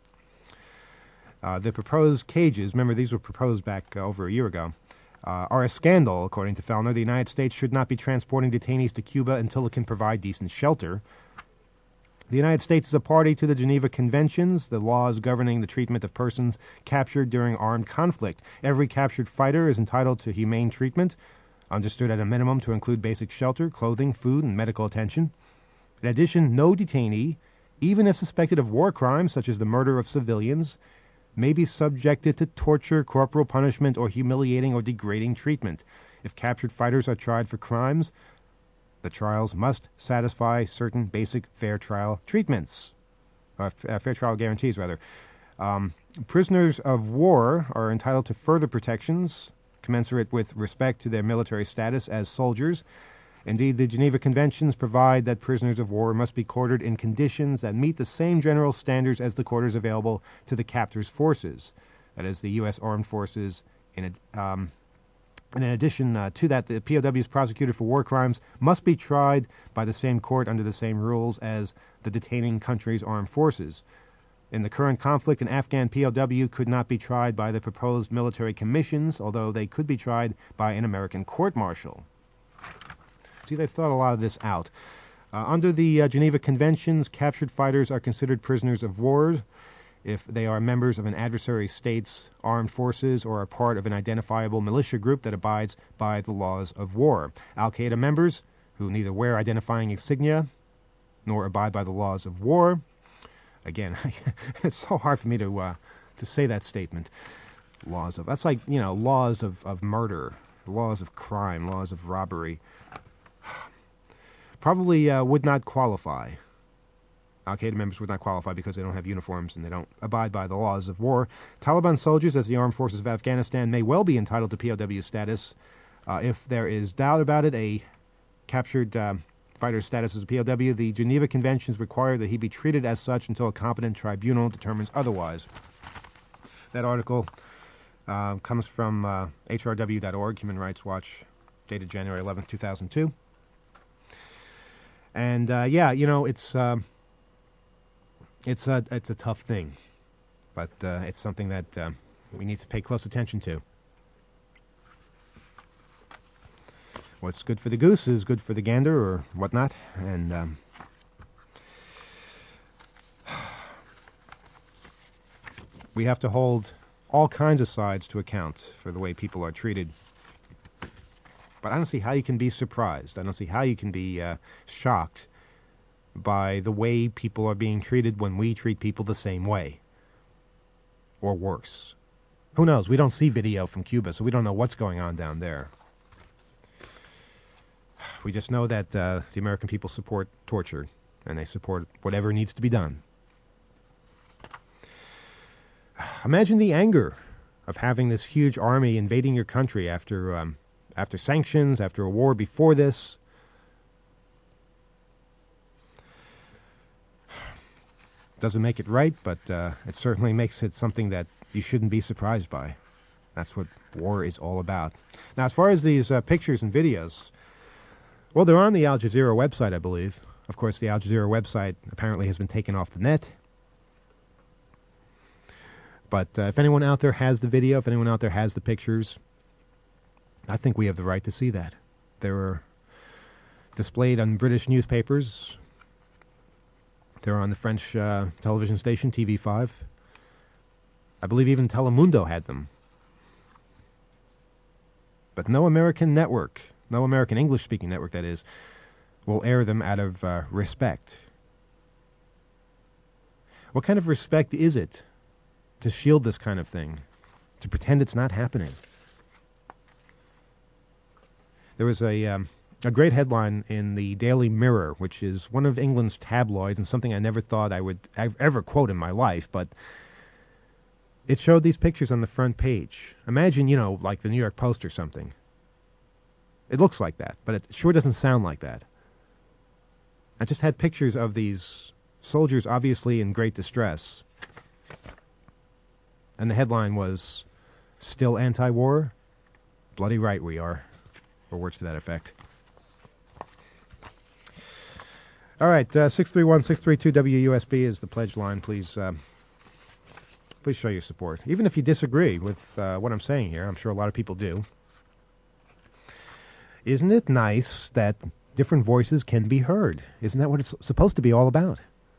Speaker 5: Uh, the proposed cages, remember these were proposed back uh, over a year ago, uh, are a scandal, according to Fellner. The United States should not be transporting detainees to Cuba until it can provide decent shelter. The United States is a party to the Geneva Conventions, the laws governing the treatment of persons captured during armed conflict. Every captured fighter is entitled to humane treatment, understood at a minimum to include basic shelter, clothing, food, and medical attention. In addition, no detainee, even if suspected of war crimes such as the murder of civilians, may be subjected to torture, corporal punishment, or humiliating or degrading treatment. If captured fighters are tried for crimes, the trials must satisfy certain basic fair trial treatments, uh, uh, fair trial guarantees, rather. Um, prisoners of war are entitled to further protections commensurate with respect to their military status as soldiers. Indeed, the Geneva Conventions provide that prisoners of war must be quartered in conditions that meet the same general standards as the quarters available to the captor's forces, that is, the U S Armed Forces. In, a, um, and in addition uh, to that, the P O Ws prosecuted for war crimes must be tried by the same court under the same rules as the detaining country's armed forces. In the current conflict, an Afghan P O W could not be tried by the proposed military commissions, although they could be tried by an American court-martial. See, they've thought a lot of this out. Uh, under the uh, Geneva Conventions, captured fighters are considered prisoners of war if they are members of an adversary state's armed forces or are part of an identifiable militia group that abides by the laws of war. Al-Qaeda members, who neither wear identifying insignia nor abide by the laws of war. Again, it's so hard for me to uh, to say that statement. Laws of, that's like, you know, laws of, of murder, laws of crime, laws of robbery. Probably uh, would not qualify. Al-Qaeda members would not qualify because they don't have uniforms and they don't abide by the laws of war. Taliban soldiers, as the armed forces of Afghanistan, may well be entitled to P O W status. Uh, if there is doubt about it, a captured Uh, fighter's status as a P O W, the Geneva Conventions require that he be treated as such until a competent tribunal determines otherwise. That article uh, comes from uh, H R W dot org, Human Rights Watch, dated January eleventh, two thousand two. And uh, yeah, you know, it's uh, it's a it's a tough thing, but uh, it's something that uh, we need to pay close attention to. What's good for the goose is good for the gander, or whatnot, and um, we have to hold all kinds of sides to account for the way people are treated. But I don't see how you can be surprised. I don't see how you can be uh, shocked by the way people are being treated when we treat people the same way, or worse. Who knows? We don't see video from Cuba, so we don't know what's going on down there. We just know that uh, the American people support torture, and they support whatever needs to be done. Imagine the anger of having this huge army invading your country after um, after sanctions, after a war before this. Doesn't make it right, but uh, it certainly makes it something that you shouldn't be surprised by. That's what war is all about. Now, as far as these uh, pictures and videos, well, they're on the Al Jazeera website, I believe. Of course, the Al Jazeera website apparently has been taken off the net. But uh, if anyone out there has the video, if anyone out there has the pictures, I think we have the right to see that. They were displayed on British newspapers. They're on the French uh, television station, T V five. I believe even Telemundo had them. But no American network, no American English-speaking network, that is, will air them out of uh, respect. What kind of respect is it to shield this kind of thing, to pretend it's not happening? There was a um, a great headline in the Daily Mirror, which is one of England's tabloids and something I never thought I would ever quote in my life, but it showed these pictures on the front page. Imagine, you know, like the New York Post or something. It looks like that, but it sure doesn't sound like that. I just had pictures of these soldiers obviously in great distress. And the headline was, "Still anti-war? Bloody right we are." Or words to that effect. All right, uh, six three one, six three two, W U S B is the pledge line. Please, uh, please show your support. Even if you disagree with uh, what I'm saying here, I'm sure a lot of people do. Isn't it nice that different voices can be heard? Isn't that what it's supposed to be all about?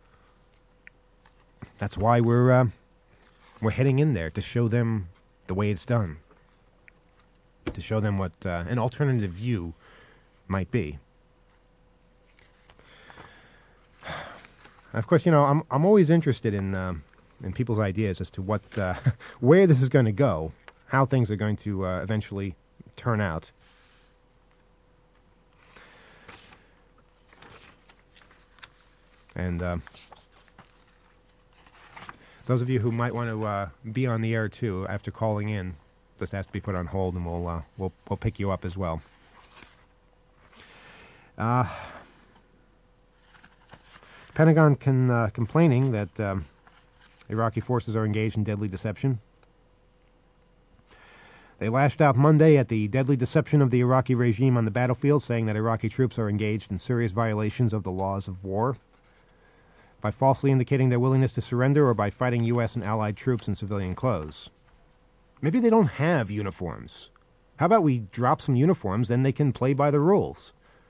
Speaker 5: That's why we're uh, we're heading in there, to show them the way it's done, to show them what uh, an alternative view might be. Of course, you know, I'm I'm always interested in uh, in people's ideas as to what uh, where this is going to go, how things are going to uh, eventually turn out. And uh, those of you who might want to uh, be on the air too after calling in, this has to be put on hold, and we'll uh, we'll we'll pick you up as well. Uh, Pentagon can uh, complaining that um, Iraqi forces are engaged in deadly deception. They lashed out Monday at the deadly deception of the Iraqi regime on the battlefield, saying that Iraqi troops are engaged in serious violations of the laws of war by falsely indicating their willingness to surrender, or by fighting U S and allied troops in civilian clothes. Maybe they don't have uniforms. How about we drop some uniforms, then they can play by the rules?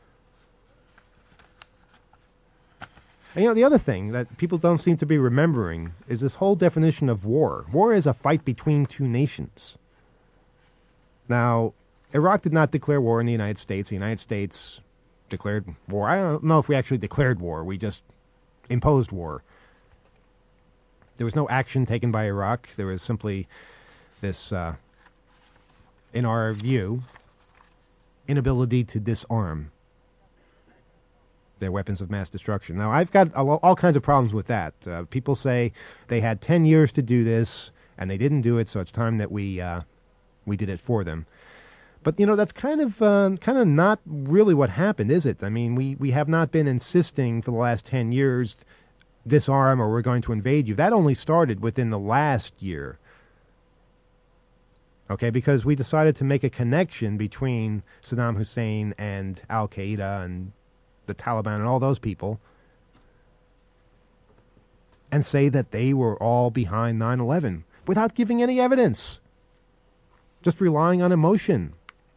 Speaker 5: And, you know, the other thing that people don't seem to be remembering is this whole definition of war. War is a fight between two nations. Now, Iraq did not declare war on the United States. The United States declared war. I don't know if we actually declared war. We just imposed war. There was no action taken by Iraq. There was simply this, uh, in our view, inability to disarm their weapons of mass destruction. Now, I've got all, all kinds of problems with that. Uh, people say they had ten years to do this, and they didn't do it, so it's time that we uh, we did it for them. But, you know, that's kind of uh, kind of not really what happened, is it? I mean, we, we have not been insisting for the last ten years, disarm or we're going to invade you. That only started within the last year. Okay, because we decided to make a connection between Saddam Hussein and Al-Qaeda and the Taliban and all those people, and say that they were all behind nine eleven without giving any evidence, just relying on emotion.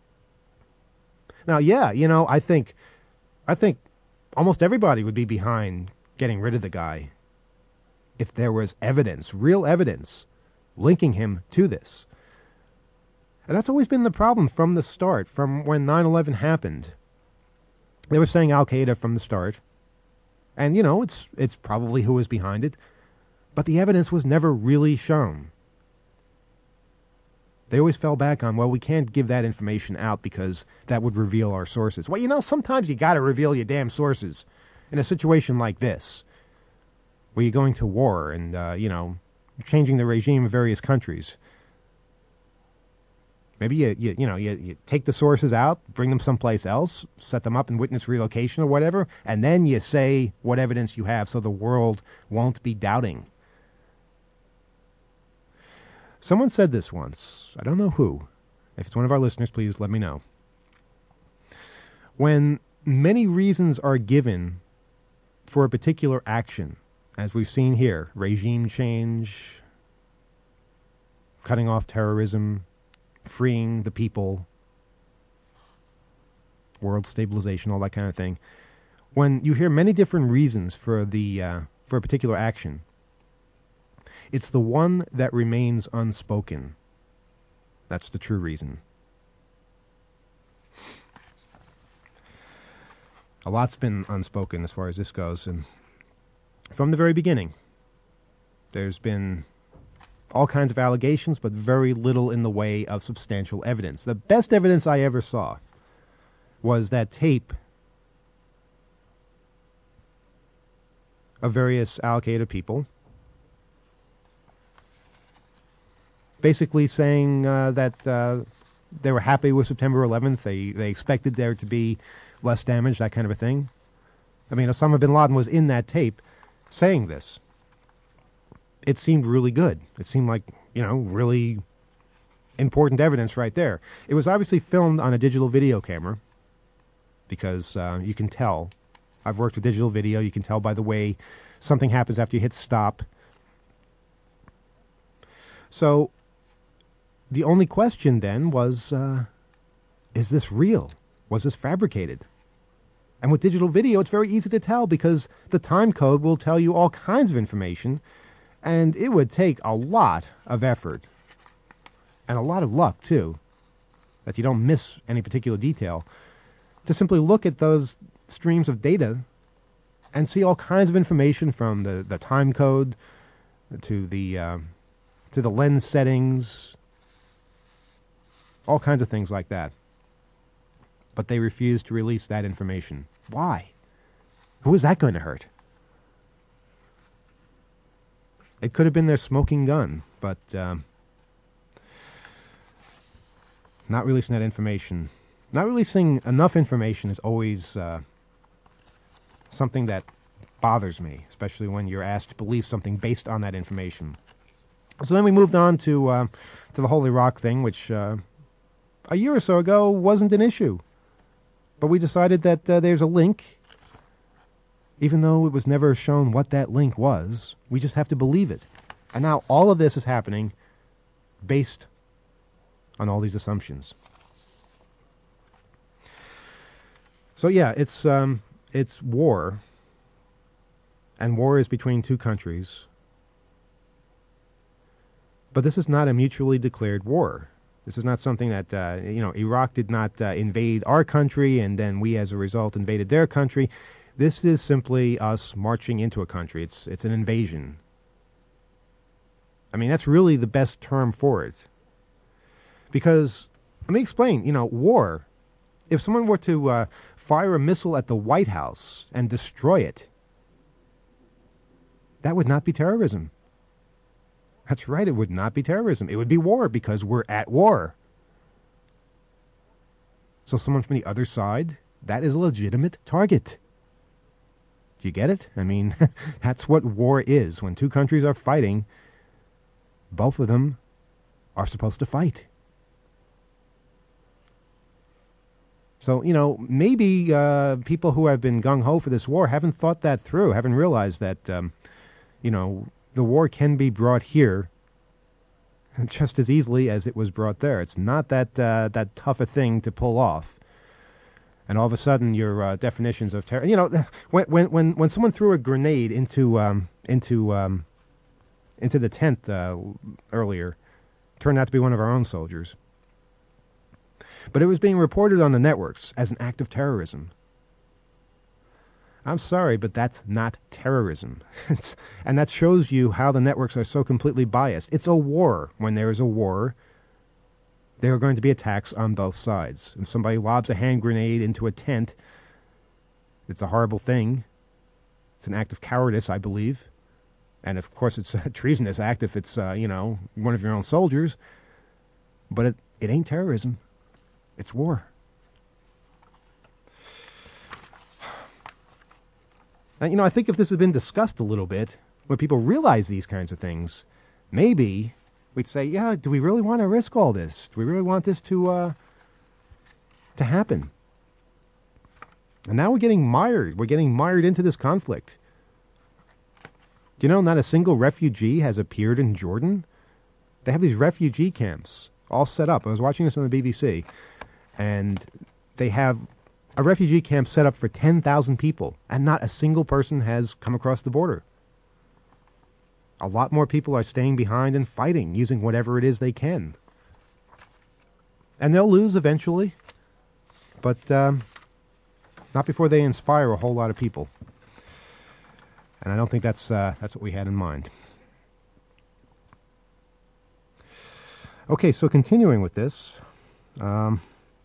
Speaker 5: Now, yeah, you know, I think, I think almost everybody would be behind getting rid of the guy if there was evidence, real evidence, linking him to this. And that's always been the problem from the start, from when nine eleven happened. They were saying Al-Qaeda from the start. And, you know, it's it's probably who was behind it. But the evidence was never really shown. They always fell back on, well, we can't give that information out because that would reveal our sources. Well, you know, sometimes you got to reveal your damn sources in a situation like this, where you're going to war and, uh, you know, changing the regime in various countries. Maybe you, you, you know, you, you take the sources out, bring them someplace else, set them up in witness relocation or whatever, and then you say what evidence you have so the world won't be doubting. Someone said this once. I don't know who. If it's one of our listeners, please let me know. When many reasons are given for a particular action, as we've seen here, regime change, cutting off terrorism, freeing the people, world stabilization, all that kind of thing. When you hear many different reasons for the uh, for a particular action, it's the one that remains unspoken. That's the true reason. A lot's been unspoken as far as this goes, and from the very beginning, there's been all kinds of allegations, but very little in the way of substantial evidence. The best evidence I ever saw was that tape of various Al-Qaeda people basically saying uh, that uh, they were happy with September eleventh. They they expected there to be less damage, that kind of a thing. I mean, Osama bin Laden was in that tape saying this. It seemed really good. It seemed like, you know, really important evidence right there. It was obviously filmed on a digital video camera because uh, you can tell. I've worked with digital video. You can tell by the way something happens after you hit stop. So the only question then was, uh, is this real? Was this fabricated? And with digital video, it's very easy to tell because the time code will tell you all kinds of information, and it would take a lot of effort and a lot of luck, too, that you don't miss any particular detail, to simply look at those streams of data and see all kinds of information from the, the time code to the uh, to the lens settings, all kinds of things like that. But they refused to release that information. Why? Who is that going to hurt? It could have been their smoking gun, but um, not releasing that information. Not releasing enough information is always uh, something that bothers me, especially when you're asked to believe something based on that information. So then we moved on to uh, to the whole Iraq thing, which uh, a year or so ago wasn't an issue. But we decided that uh, there's a link, even though it was never shown what that link was. We just have to believe it. And now all of this is happening based on all these assumptions. So yeah, it's um, it's war, and war is between two countries. But this is not a mutually declared war. This is not something that, uh, you know, Iraq did not uh, invade our country and then we as a result invaded their country. This is simply us marching into a country. It's it's an invasion. I mean, that's really the best term for it. Because, let me explain, you know, war, if someone were to uh, fire a missile at the White House and destroy it, that would not be terrorism. That's right, it would not be terrorism. It would be war because we're at war. So someone from the other side, that is a legitimate target. Do you get it? I mean, that's what war is. When two countries are fighting, both of them are supposed to fight. So, you know, maybe uh, people who have been gung-ho for this war haven't thought that through, haven't realized that, um, you know, the war can be brought here just as easily as it was brought there. It's not that uh, that tough a thing to pull off. And all of a sudden, your uh, definitions of terror. You know, when when when when someone threw a grenade into um, into um, into the tent uh, earlier, turned out to be one of our own soldiers. But it was being reported on the networks as an act of terrorism. I'm sorry, but that's not terrorism. It's, and that shows you how the networks are so completely biased. It's a war. When there is a war, there are going to be attacks on both sides. If somebody lobs a hand grenade into a tent, it's a horrible thing. It's an act of cowardice, I believe. And, of course, it's a treasonous act if it's, uh, you know, one of your own soldiers. But it, it ain't terrorism. It's war. And, you know, I think if this had been discussed a little bit, when people realize these kinds of things, maybe we'd say, yeah, do we really want to risk all this? Do we really want this to uh, to happen? And now we're getting mired. We're getting mired into this conflict. Do you know not a single refugee has appeared in Jordan? They have these refugee camps all set up. I was watching this on the B B C, and they have a refugee camp set up for ten thousand people, and not a single person has come across the border. A lot more people are staying behind and fighting, using whatever it is they can. And they'll lose eventually, but um, not before they inspire a whole lot of people. And I don't think that's uh, that's what we had in mind. Okay, so continuing with this, um,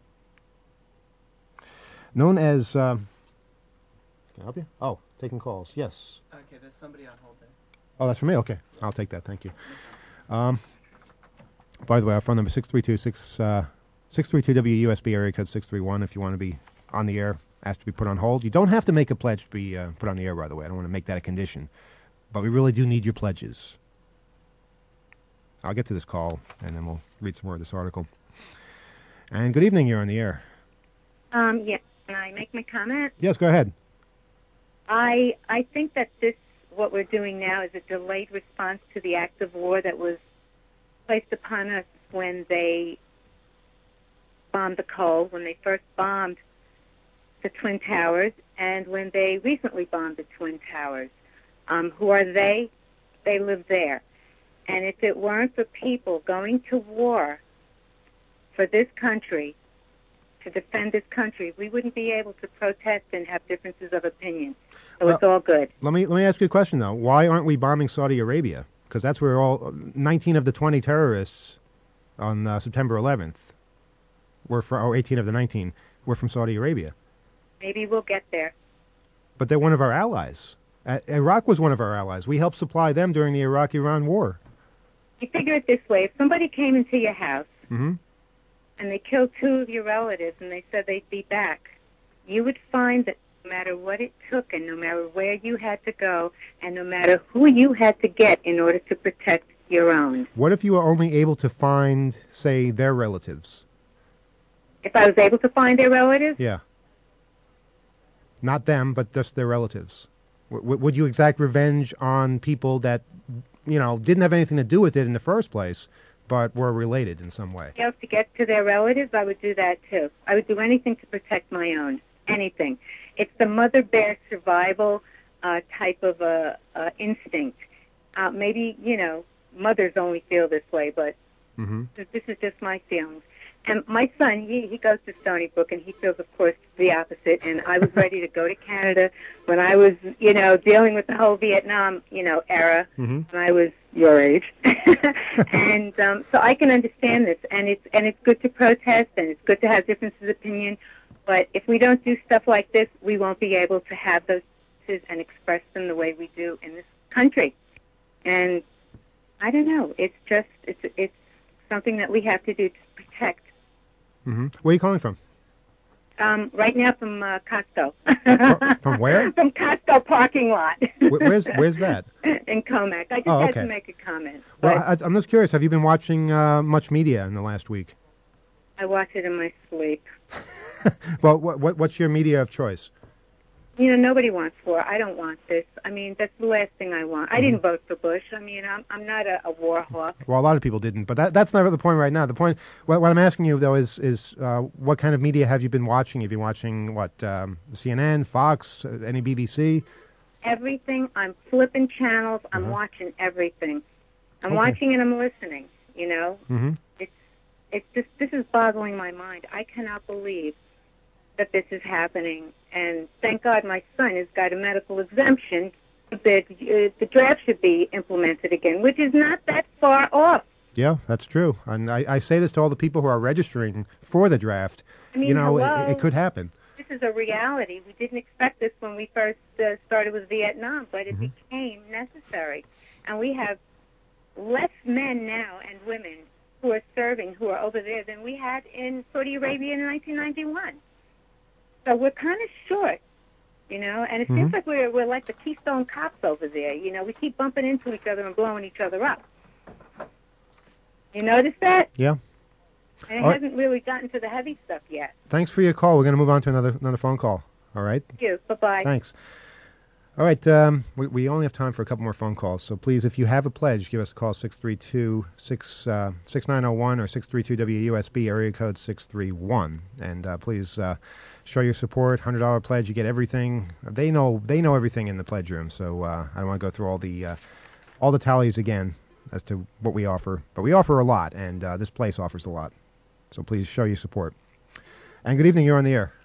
Speaker 5: known as... Uh, can I help you? Oh, taking calls. Yes.
Speaker 6: Okay, there's somebody on hold there.
Speaker 5: Oh, that's for me? Okay. I'll take that. Thank you. Um, by the way, our phone number is six three two six W U S B, area code six three one, if you want to be on the air, asked to be put on hold. You don't have to make a pledge to be uh, put on the air, by the way. I don't want to make that a condition. But we really do need your pledges. I'll get to this call, and then we'll read some more of this article. And good evening. You're on the air.
Speaker 7: Um, yes. Can I make my comment?
Speaker 5: Yes, go ahead.
Speaker 7: I I think that this, what we're doing now, is a delayed response to the act of war that was placed upon us when they bombed the Cole, when they first bombed the Twin Towers, and when they recently bombed the Twin Towers. Um, who are they? They live there. And if it weren't for people going to war for this country, to defend this country, we wouldn't be able to protest and have differences of opinion. So
Speaker 5: well,
Speaker 7: it's all good.
Speaker 5: Let me let me ask you a question, though. Why aren't we bombing Saudi Arabia? Because that's where all nineteen of the twenty terrorists on uh, September eleventh were from, or eighteen of the nineteen were from Saudi Arabia.
Speaker 7: Maybe we'll get there.
Speaker 5: But they're one of our allies. Uh, Iraq was one of our allies. We helped supply them during the Iraq-Iran war.
Speaker 7: You figure it this way. If somebody came into your house
Speaker 5: Mm-hmm.
Speaker 7: and they killed two of your relatives and they said they'd be back, you would find that no matter what it took and no matter where you had to go and no matter who you had to get in order to protect your own.
Speaker 5: What if you were only able to find, say, their relatives?
Speaker 7: If I was able to find their relatives?
Speaker 5: Yeah. Not them, but just their relatives. W- would you exact revenge on people that, you know, didn't have anything to do with it in the first place, but were related in some way?
Speaker 7: You know, to get to their relatives, I would do that too. I would do anything to protect my own. Anything. It's the mother bear survival uh, type of uh, uh, instinct. Uh, maybe, you know, mothers only feel this way, but
Speaker 5: Mm-hmm.
Speaker 7: this is just my feelings. And my son, he, he goes to Stony Brook, and he feels, of course, the opposite. And I was ready to go to Canada when I was, you know, dealing with the whole Vietnam, you know, era,
Speaker 5: Mm-hmm.
Speaker 7: when I was your age. And um, so I can understand this. And it's, and it's good to protest, and it's good to have differences of opinion. But if we don't do stuff like this, we won't be able to have those differences and express them the way we do in this country. And I don't know. It's just, it's, it's something that we have to do to protect.
Speaker 5: Mm-hmm. Where are you calling from?
Speaker 7: Um, right now from uh, Costco.
Speaker 5: Fro- from where?
Speaker 7: From Costco parking lot.
Speaker 5: Where, where's where's that?
Speaker 7: In Comac. I just
Speaker 5: Oh,
Speaker 7: had
Speaker 5: okay.
Speaker 7: to make a comment.
Speaker 5: Well,
Speaker 7: But
Speaker 5: I, I'm just curious. Have you been watching uh, much media in the last week?
Speaker 7: I watch it in my sleep.
Speaker 5: Well, what, what what's your media of choice?
Speaker 7: You know, nobody wants war. I don't want this. I mean, that's the last thing I want. I didn't vote for Bush. I mean, I'm I'm not a, a war hawk.
Speaker 5: Well, a lot of people didn't, but that, that's not the point right now. The point, what, what I'm asking you, though, is is uh, what kind of media have you been watching? Have you been watching, what, um, C N N, Fox, uh, any B B C?
Speaker 7: Everything. I'm flipping channels. I'm
Speaker 5: Uh-huh.
Speaker 7: watching everything. I'm
Speaker 5: Okay.
Speaker 7: watching and I'm listening, you know.
Speaker 5: Mm-hmm.
Speaker 7: It's it's just, this is boggling my mind. I cannot believe that this is happening. And thank God my son has got a medical exemption that uh, the draft should be implemented again, which is not that far off.
Speaker 5: Yeah, that's true. And I, I say this to all the people who are registering for the draft.
Speaker 7: I mean,
Speaker 5: you know,
Speaker 7: hello?
Speaker 5: it, it could happen.
Speaker 7: This is a reality. We didn't expect this when we first uh, started with Vietnam, but it
Speaker 5: Mm-hmm.
Speaker 7: became necessary. And we have less men now and women who are serving, who are over there, than we had in Saudi Arabia in nineteen ninety-one. So we're kind of short, you know, and it
Speaker 5: Mm-hmm.
Speaker 7: seems like we're, we're like the Keystone Cops over there. You know, we keep bumping into each other and blowing each other up. You notice that?
Speaker 5: Yeah.
Speaker 7: And it
Speaker 5: All right.
Speaker 7: hasn't really gotten to the heavy stuff yet.
Speaker 5: Thanks for your call. We're going to move on to another another phone call. All right?
Speaker 7: Thank you. Bye-bye.
Speaker 5: Thanks. All right. Um, we, we only have time for a couple more phone calls. So please, if you have a pledge, give us a call, six three two, six nine zero one or six three two W U S B, area code six three one. And uh, please uh, show your support. one hundred dollars pledge. You get everything. They know they know everything in the pledge room. So uh, I don't want to go through all the, uh, all the tallies again as to what we offer. But we offer a lot, and uh, this place offers a lot. So please show your support. And good evening. You're on the air.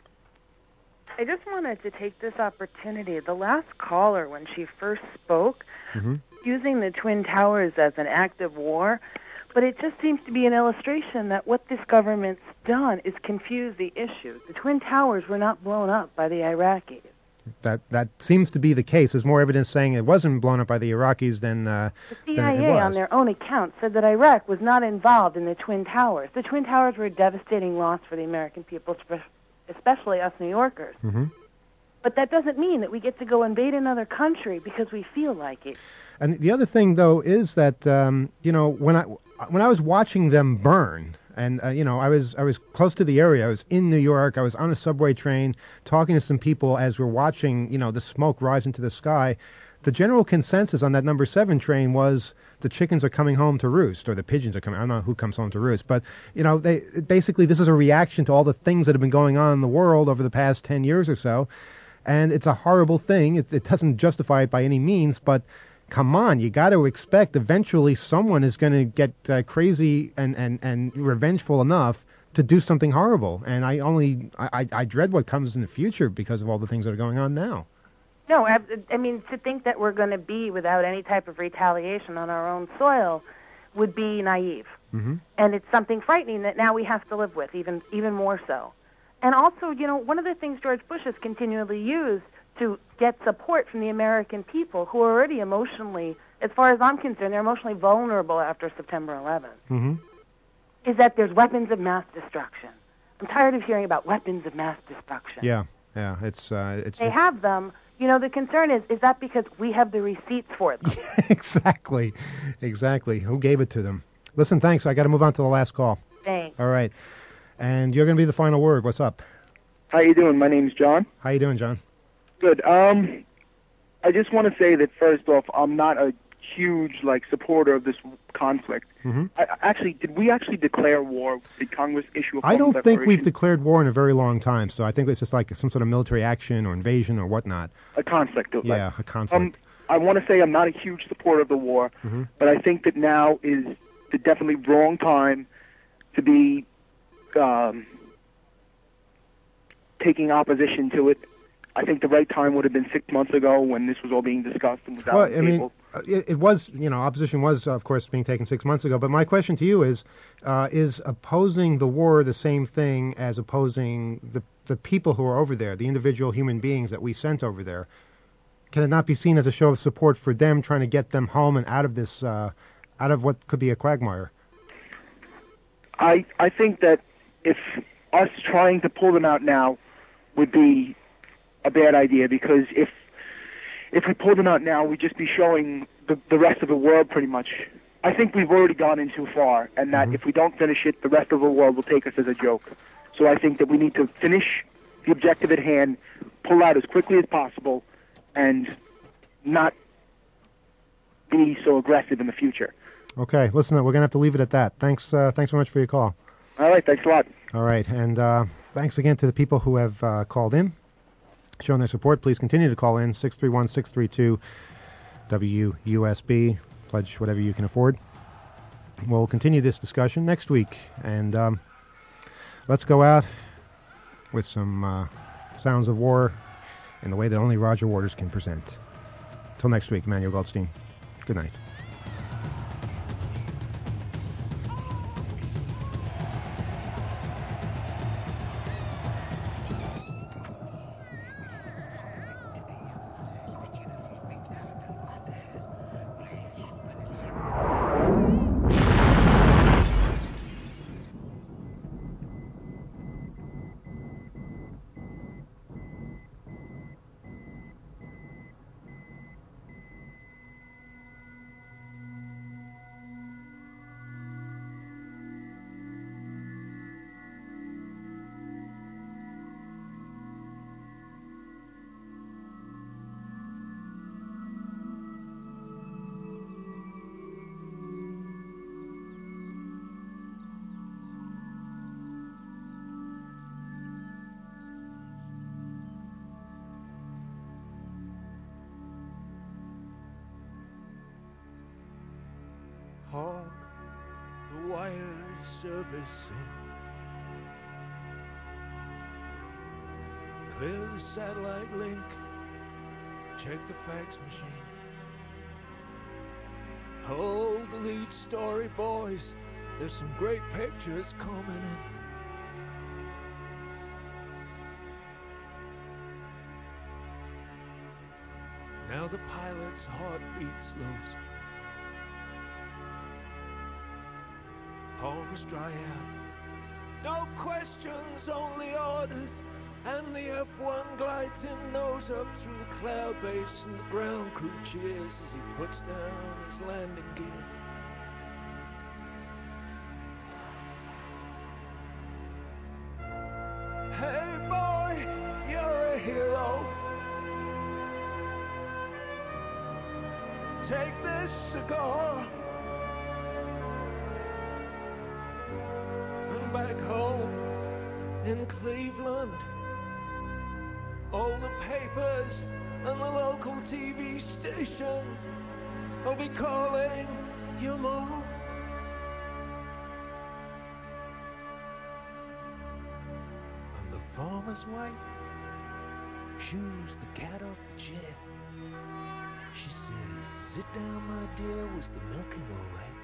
Speaker 6: I just wanted to take this opportunity. The last caller, when she first spoke,
Speaker 5: Mm-hmm.
Speaker 6: using the Twin Towers as an act of war, but it just seems to be an illustration that what this government's done is confuse the issue. The Twin Towers were not blown up by the Iraqis.
Speaker 5: That that seems to be the case. There's more evidence saying it wasn't blown up by the Iraqis than, uh,
Speaker 6: The
Speaker 5: than
Speaker 6: C I
Speaker 5: it
Speaker 6: A,
Speaker 5: was.
Speaker 6: on their own account, said that Iraq was not involved in the Twin Towers. The Twin Towers were a devastating loss for the American people, spe- especially us New Yorkers.
Speaker 5: Mm-hmm.
Speaker 6: But that doesn't mean that we get to go invade another country because we feel like it.
Speaker 5: And the other thing, though, is that um, you know when I when I was watching them burn, and uh, you know I was I was close to the area. I was in New York. I was on a subway train talking to some people as we're watching you know the smoke rise into the sky. The general consensus on that number seven train was the chickens are coming home to roost, or the pigeons are coming. I don't know who comes home to roost, but you know they basically this is a reaction to all the things that have been going on in the world over the past ten years or so, and it's a horrible thing. It, it doesn't justify it by any means, but come on, you got to expect eventually someone is going to get uh, crazy and, and, and revengeful enough to do something horrible. And I only I, I, I dread what comes in the future because of all the things that are going on now.
Speaker 6: No, I, I mean, to think that we're going to be without any type of retaliation on our own soil would be naive.
Speaker 5: Mm-hmm.
Speaker 6: And it's something frightening that now we have to live with, even even more so. And also, you know, one of the things George Bush has continually used to get support from the American people who are already emotionally, as far as I'm concerned, they're emotionally vulnerable after September eleventh,
Speaker 5: Mm-hmm.
Speaker 6: is that there's weapons of mass destruction. I'm tired of hearing about weapons of mass destruction.
Speaker 5: Yeah, yeah, it's uh, it's
Speaker 6: They have them. You know, the concern is, is that because we have the receipts for them?
Speaker 5: exactly, exactly. Who gave it to them? Listen, thanks. I got to move on to the last call.
Speaker 6: Thanks.
Speaker 5: All right, and you're going to be the final word. What's up?
Speaker 8: How you doing? My name's John.
Speaker 5: How you doing, John?
Speaker 8: Good. Um, I just want to say that first off, I'm not a huge like supporter of this conflict.
Speaker 5: Mm-hmm.
Speaker 8: I, actually, did we actually declare war? Did Congress issue a
Speaker 5: I
Speaker 8: formal
Speaker 5: don't think we've
Speaker 8: declaration?
Speaker 5: declared war in a very long time, so I think it's just like some sort of military action or invasion or whatnot.
Speaker 8: a conflict. Like,
Speaker 5: Yeah, a conflict.
Speaker 8: Um, I want to say I'm not a huge supporter of the war,
Speaker 5: Mm-hmm.
Speaker 8: but I think that now is the definitely wrong time to be um, taking opposition to it. I think the right time would have been six months ago when this was all being discussed and was out
Speaker 5: Well,
Speaker 8: on the
Speaker 5: I mean,
Speaker 8: table.
Speaker 5: uh, it, it was, you know, opposition was, of course, being taken six months ago. But my question to you is, uh, is opposing the war the same thing as opposing the, the people who are over there, the individual human beings that we sent over there? Can it not be seen as a show of support for them, trying to get them home and out of this, uh, out of what could be a quagmire?
Speaker 8: I I think that if us trying to pull them out now would be a bad idea, because if if we pull them out now, we'd just be showing the, the rest of the world pretty much. I think we've already gone in too far, and that
Speaker 5: Mhm.
Speaker 8: if we don't finish it, the rest of the world will take us as a joke. So I think that we need to finish the objective at hand, pull out as quickly as possible, and not be so aggressive in the future.
Speaker 5: Okay, listen, we're going to have to leave it at that. Thanks, uh, thanks so much for your call.
Speaker 8: All right, thanks a lot.
Speaker 5: All right, and uh, thanks again to the people who have uh, called in, shown their support. Please continue to call in, six three one, six three two, W U S B. Pledge whatever you can afford. We'll continue this discussion next week, and um, let's go out with some uh, sounds of war in the way that only Roger Waters can present. Till next week, Emmanuel Goldstein. Good night.
Speaker 9: the wire servicing. Clear the satellite link, check the fax machine. Hold the lead story, boys, there's some great pictures coming in. Now the pilot's heartbeat slows. Palms dry out. No questions, only orders. And the F one glides in nose up through the cloud base, and the ground crew cheers as he puts down his landing gear. Hey boy, you're a hero. Take this cigar, and back home in Cleveland, all the papers and the local T V stations will be calling you more. And the farmer's wife shoos the cat off the chair. She says, sit down, my dear, was the milking all right?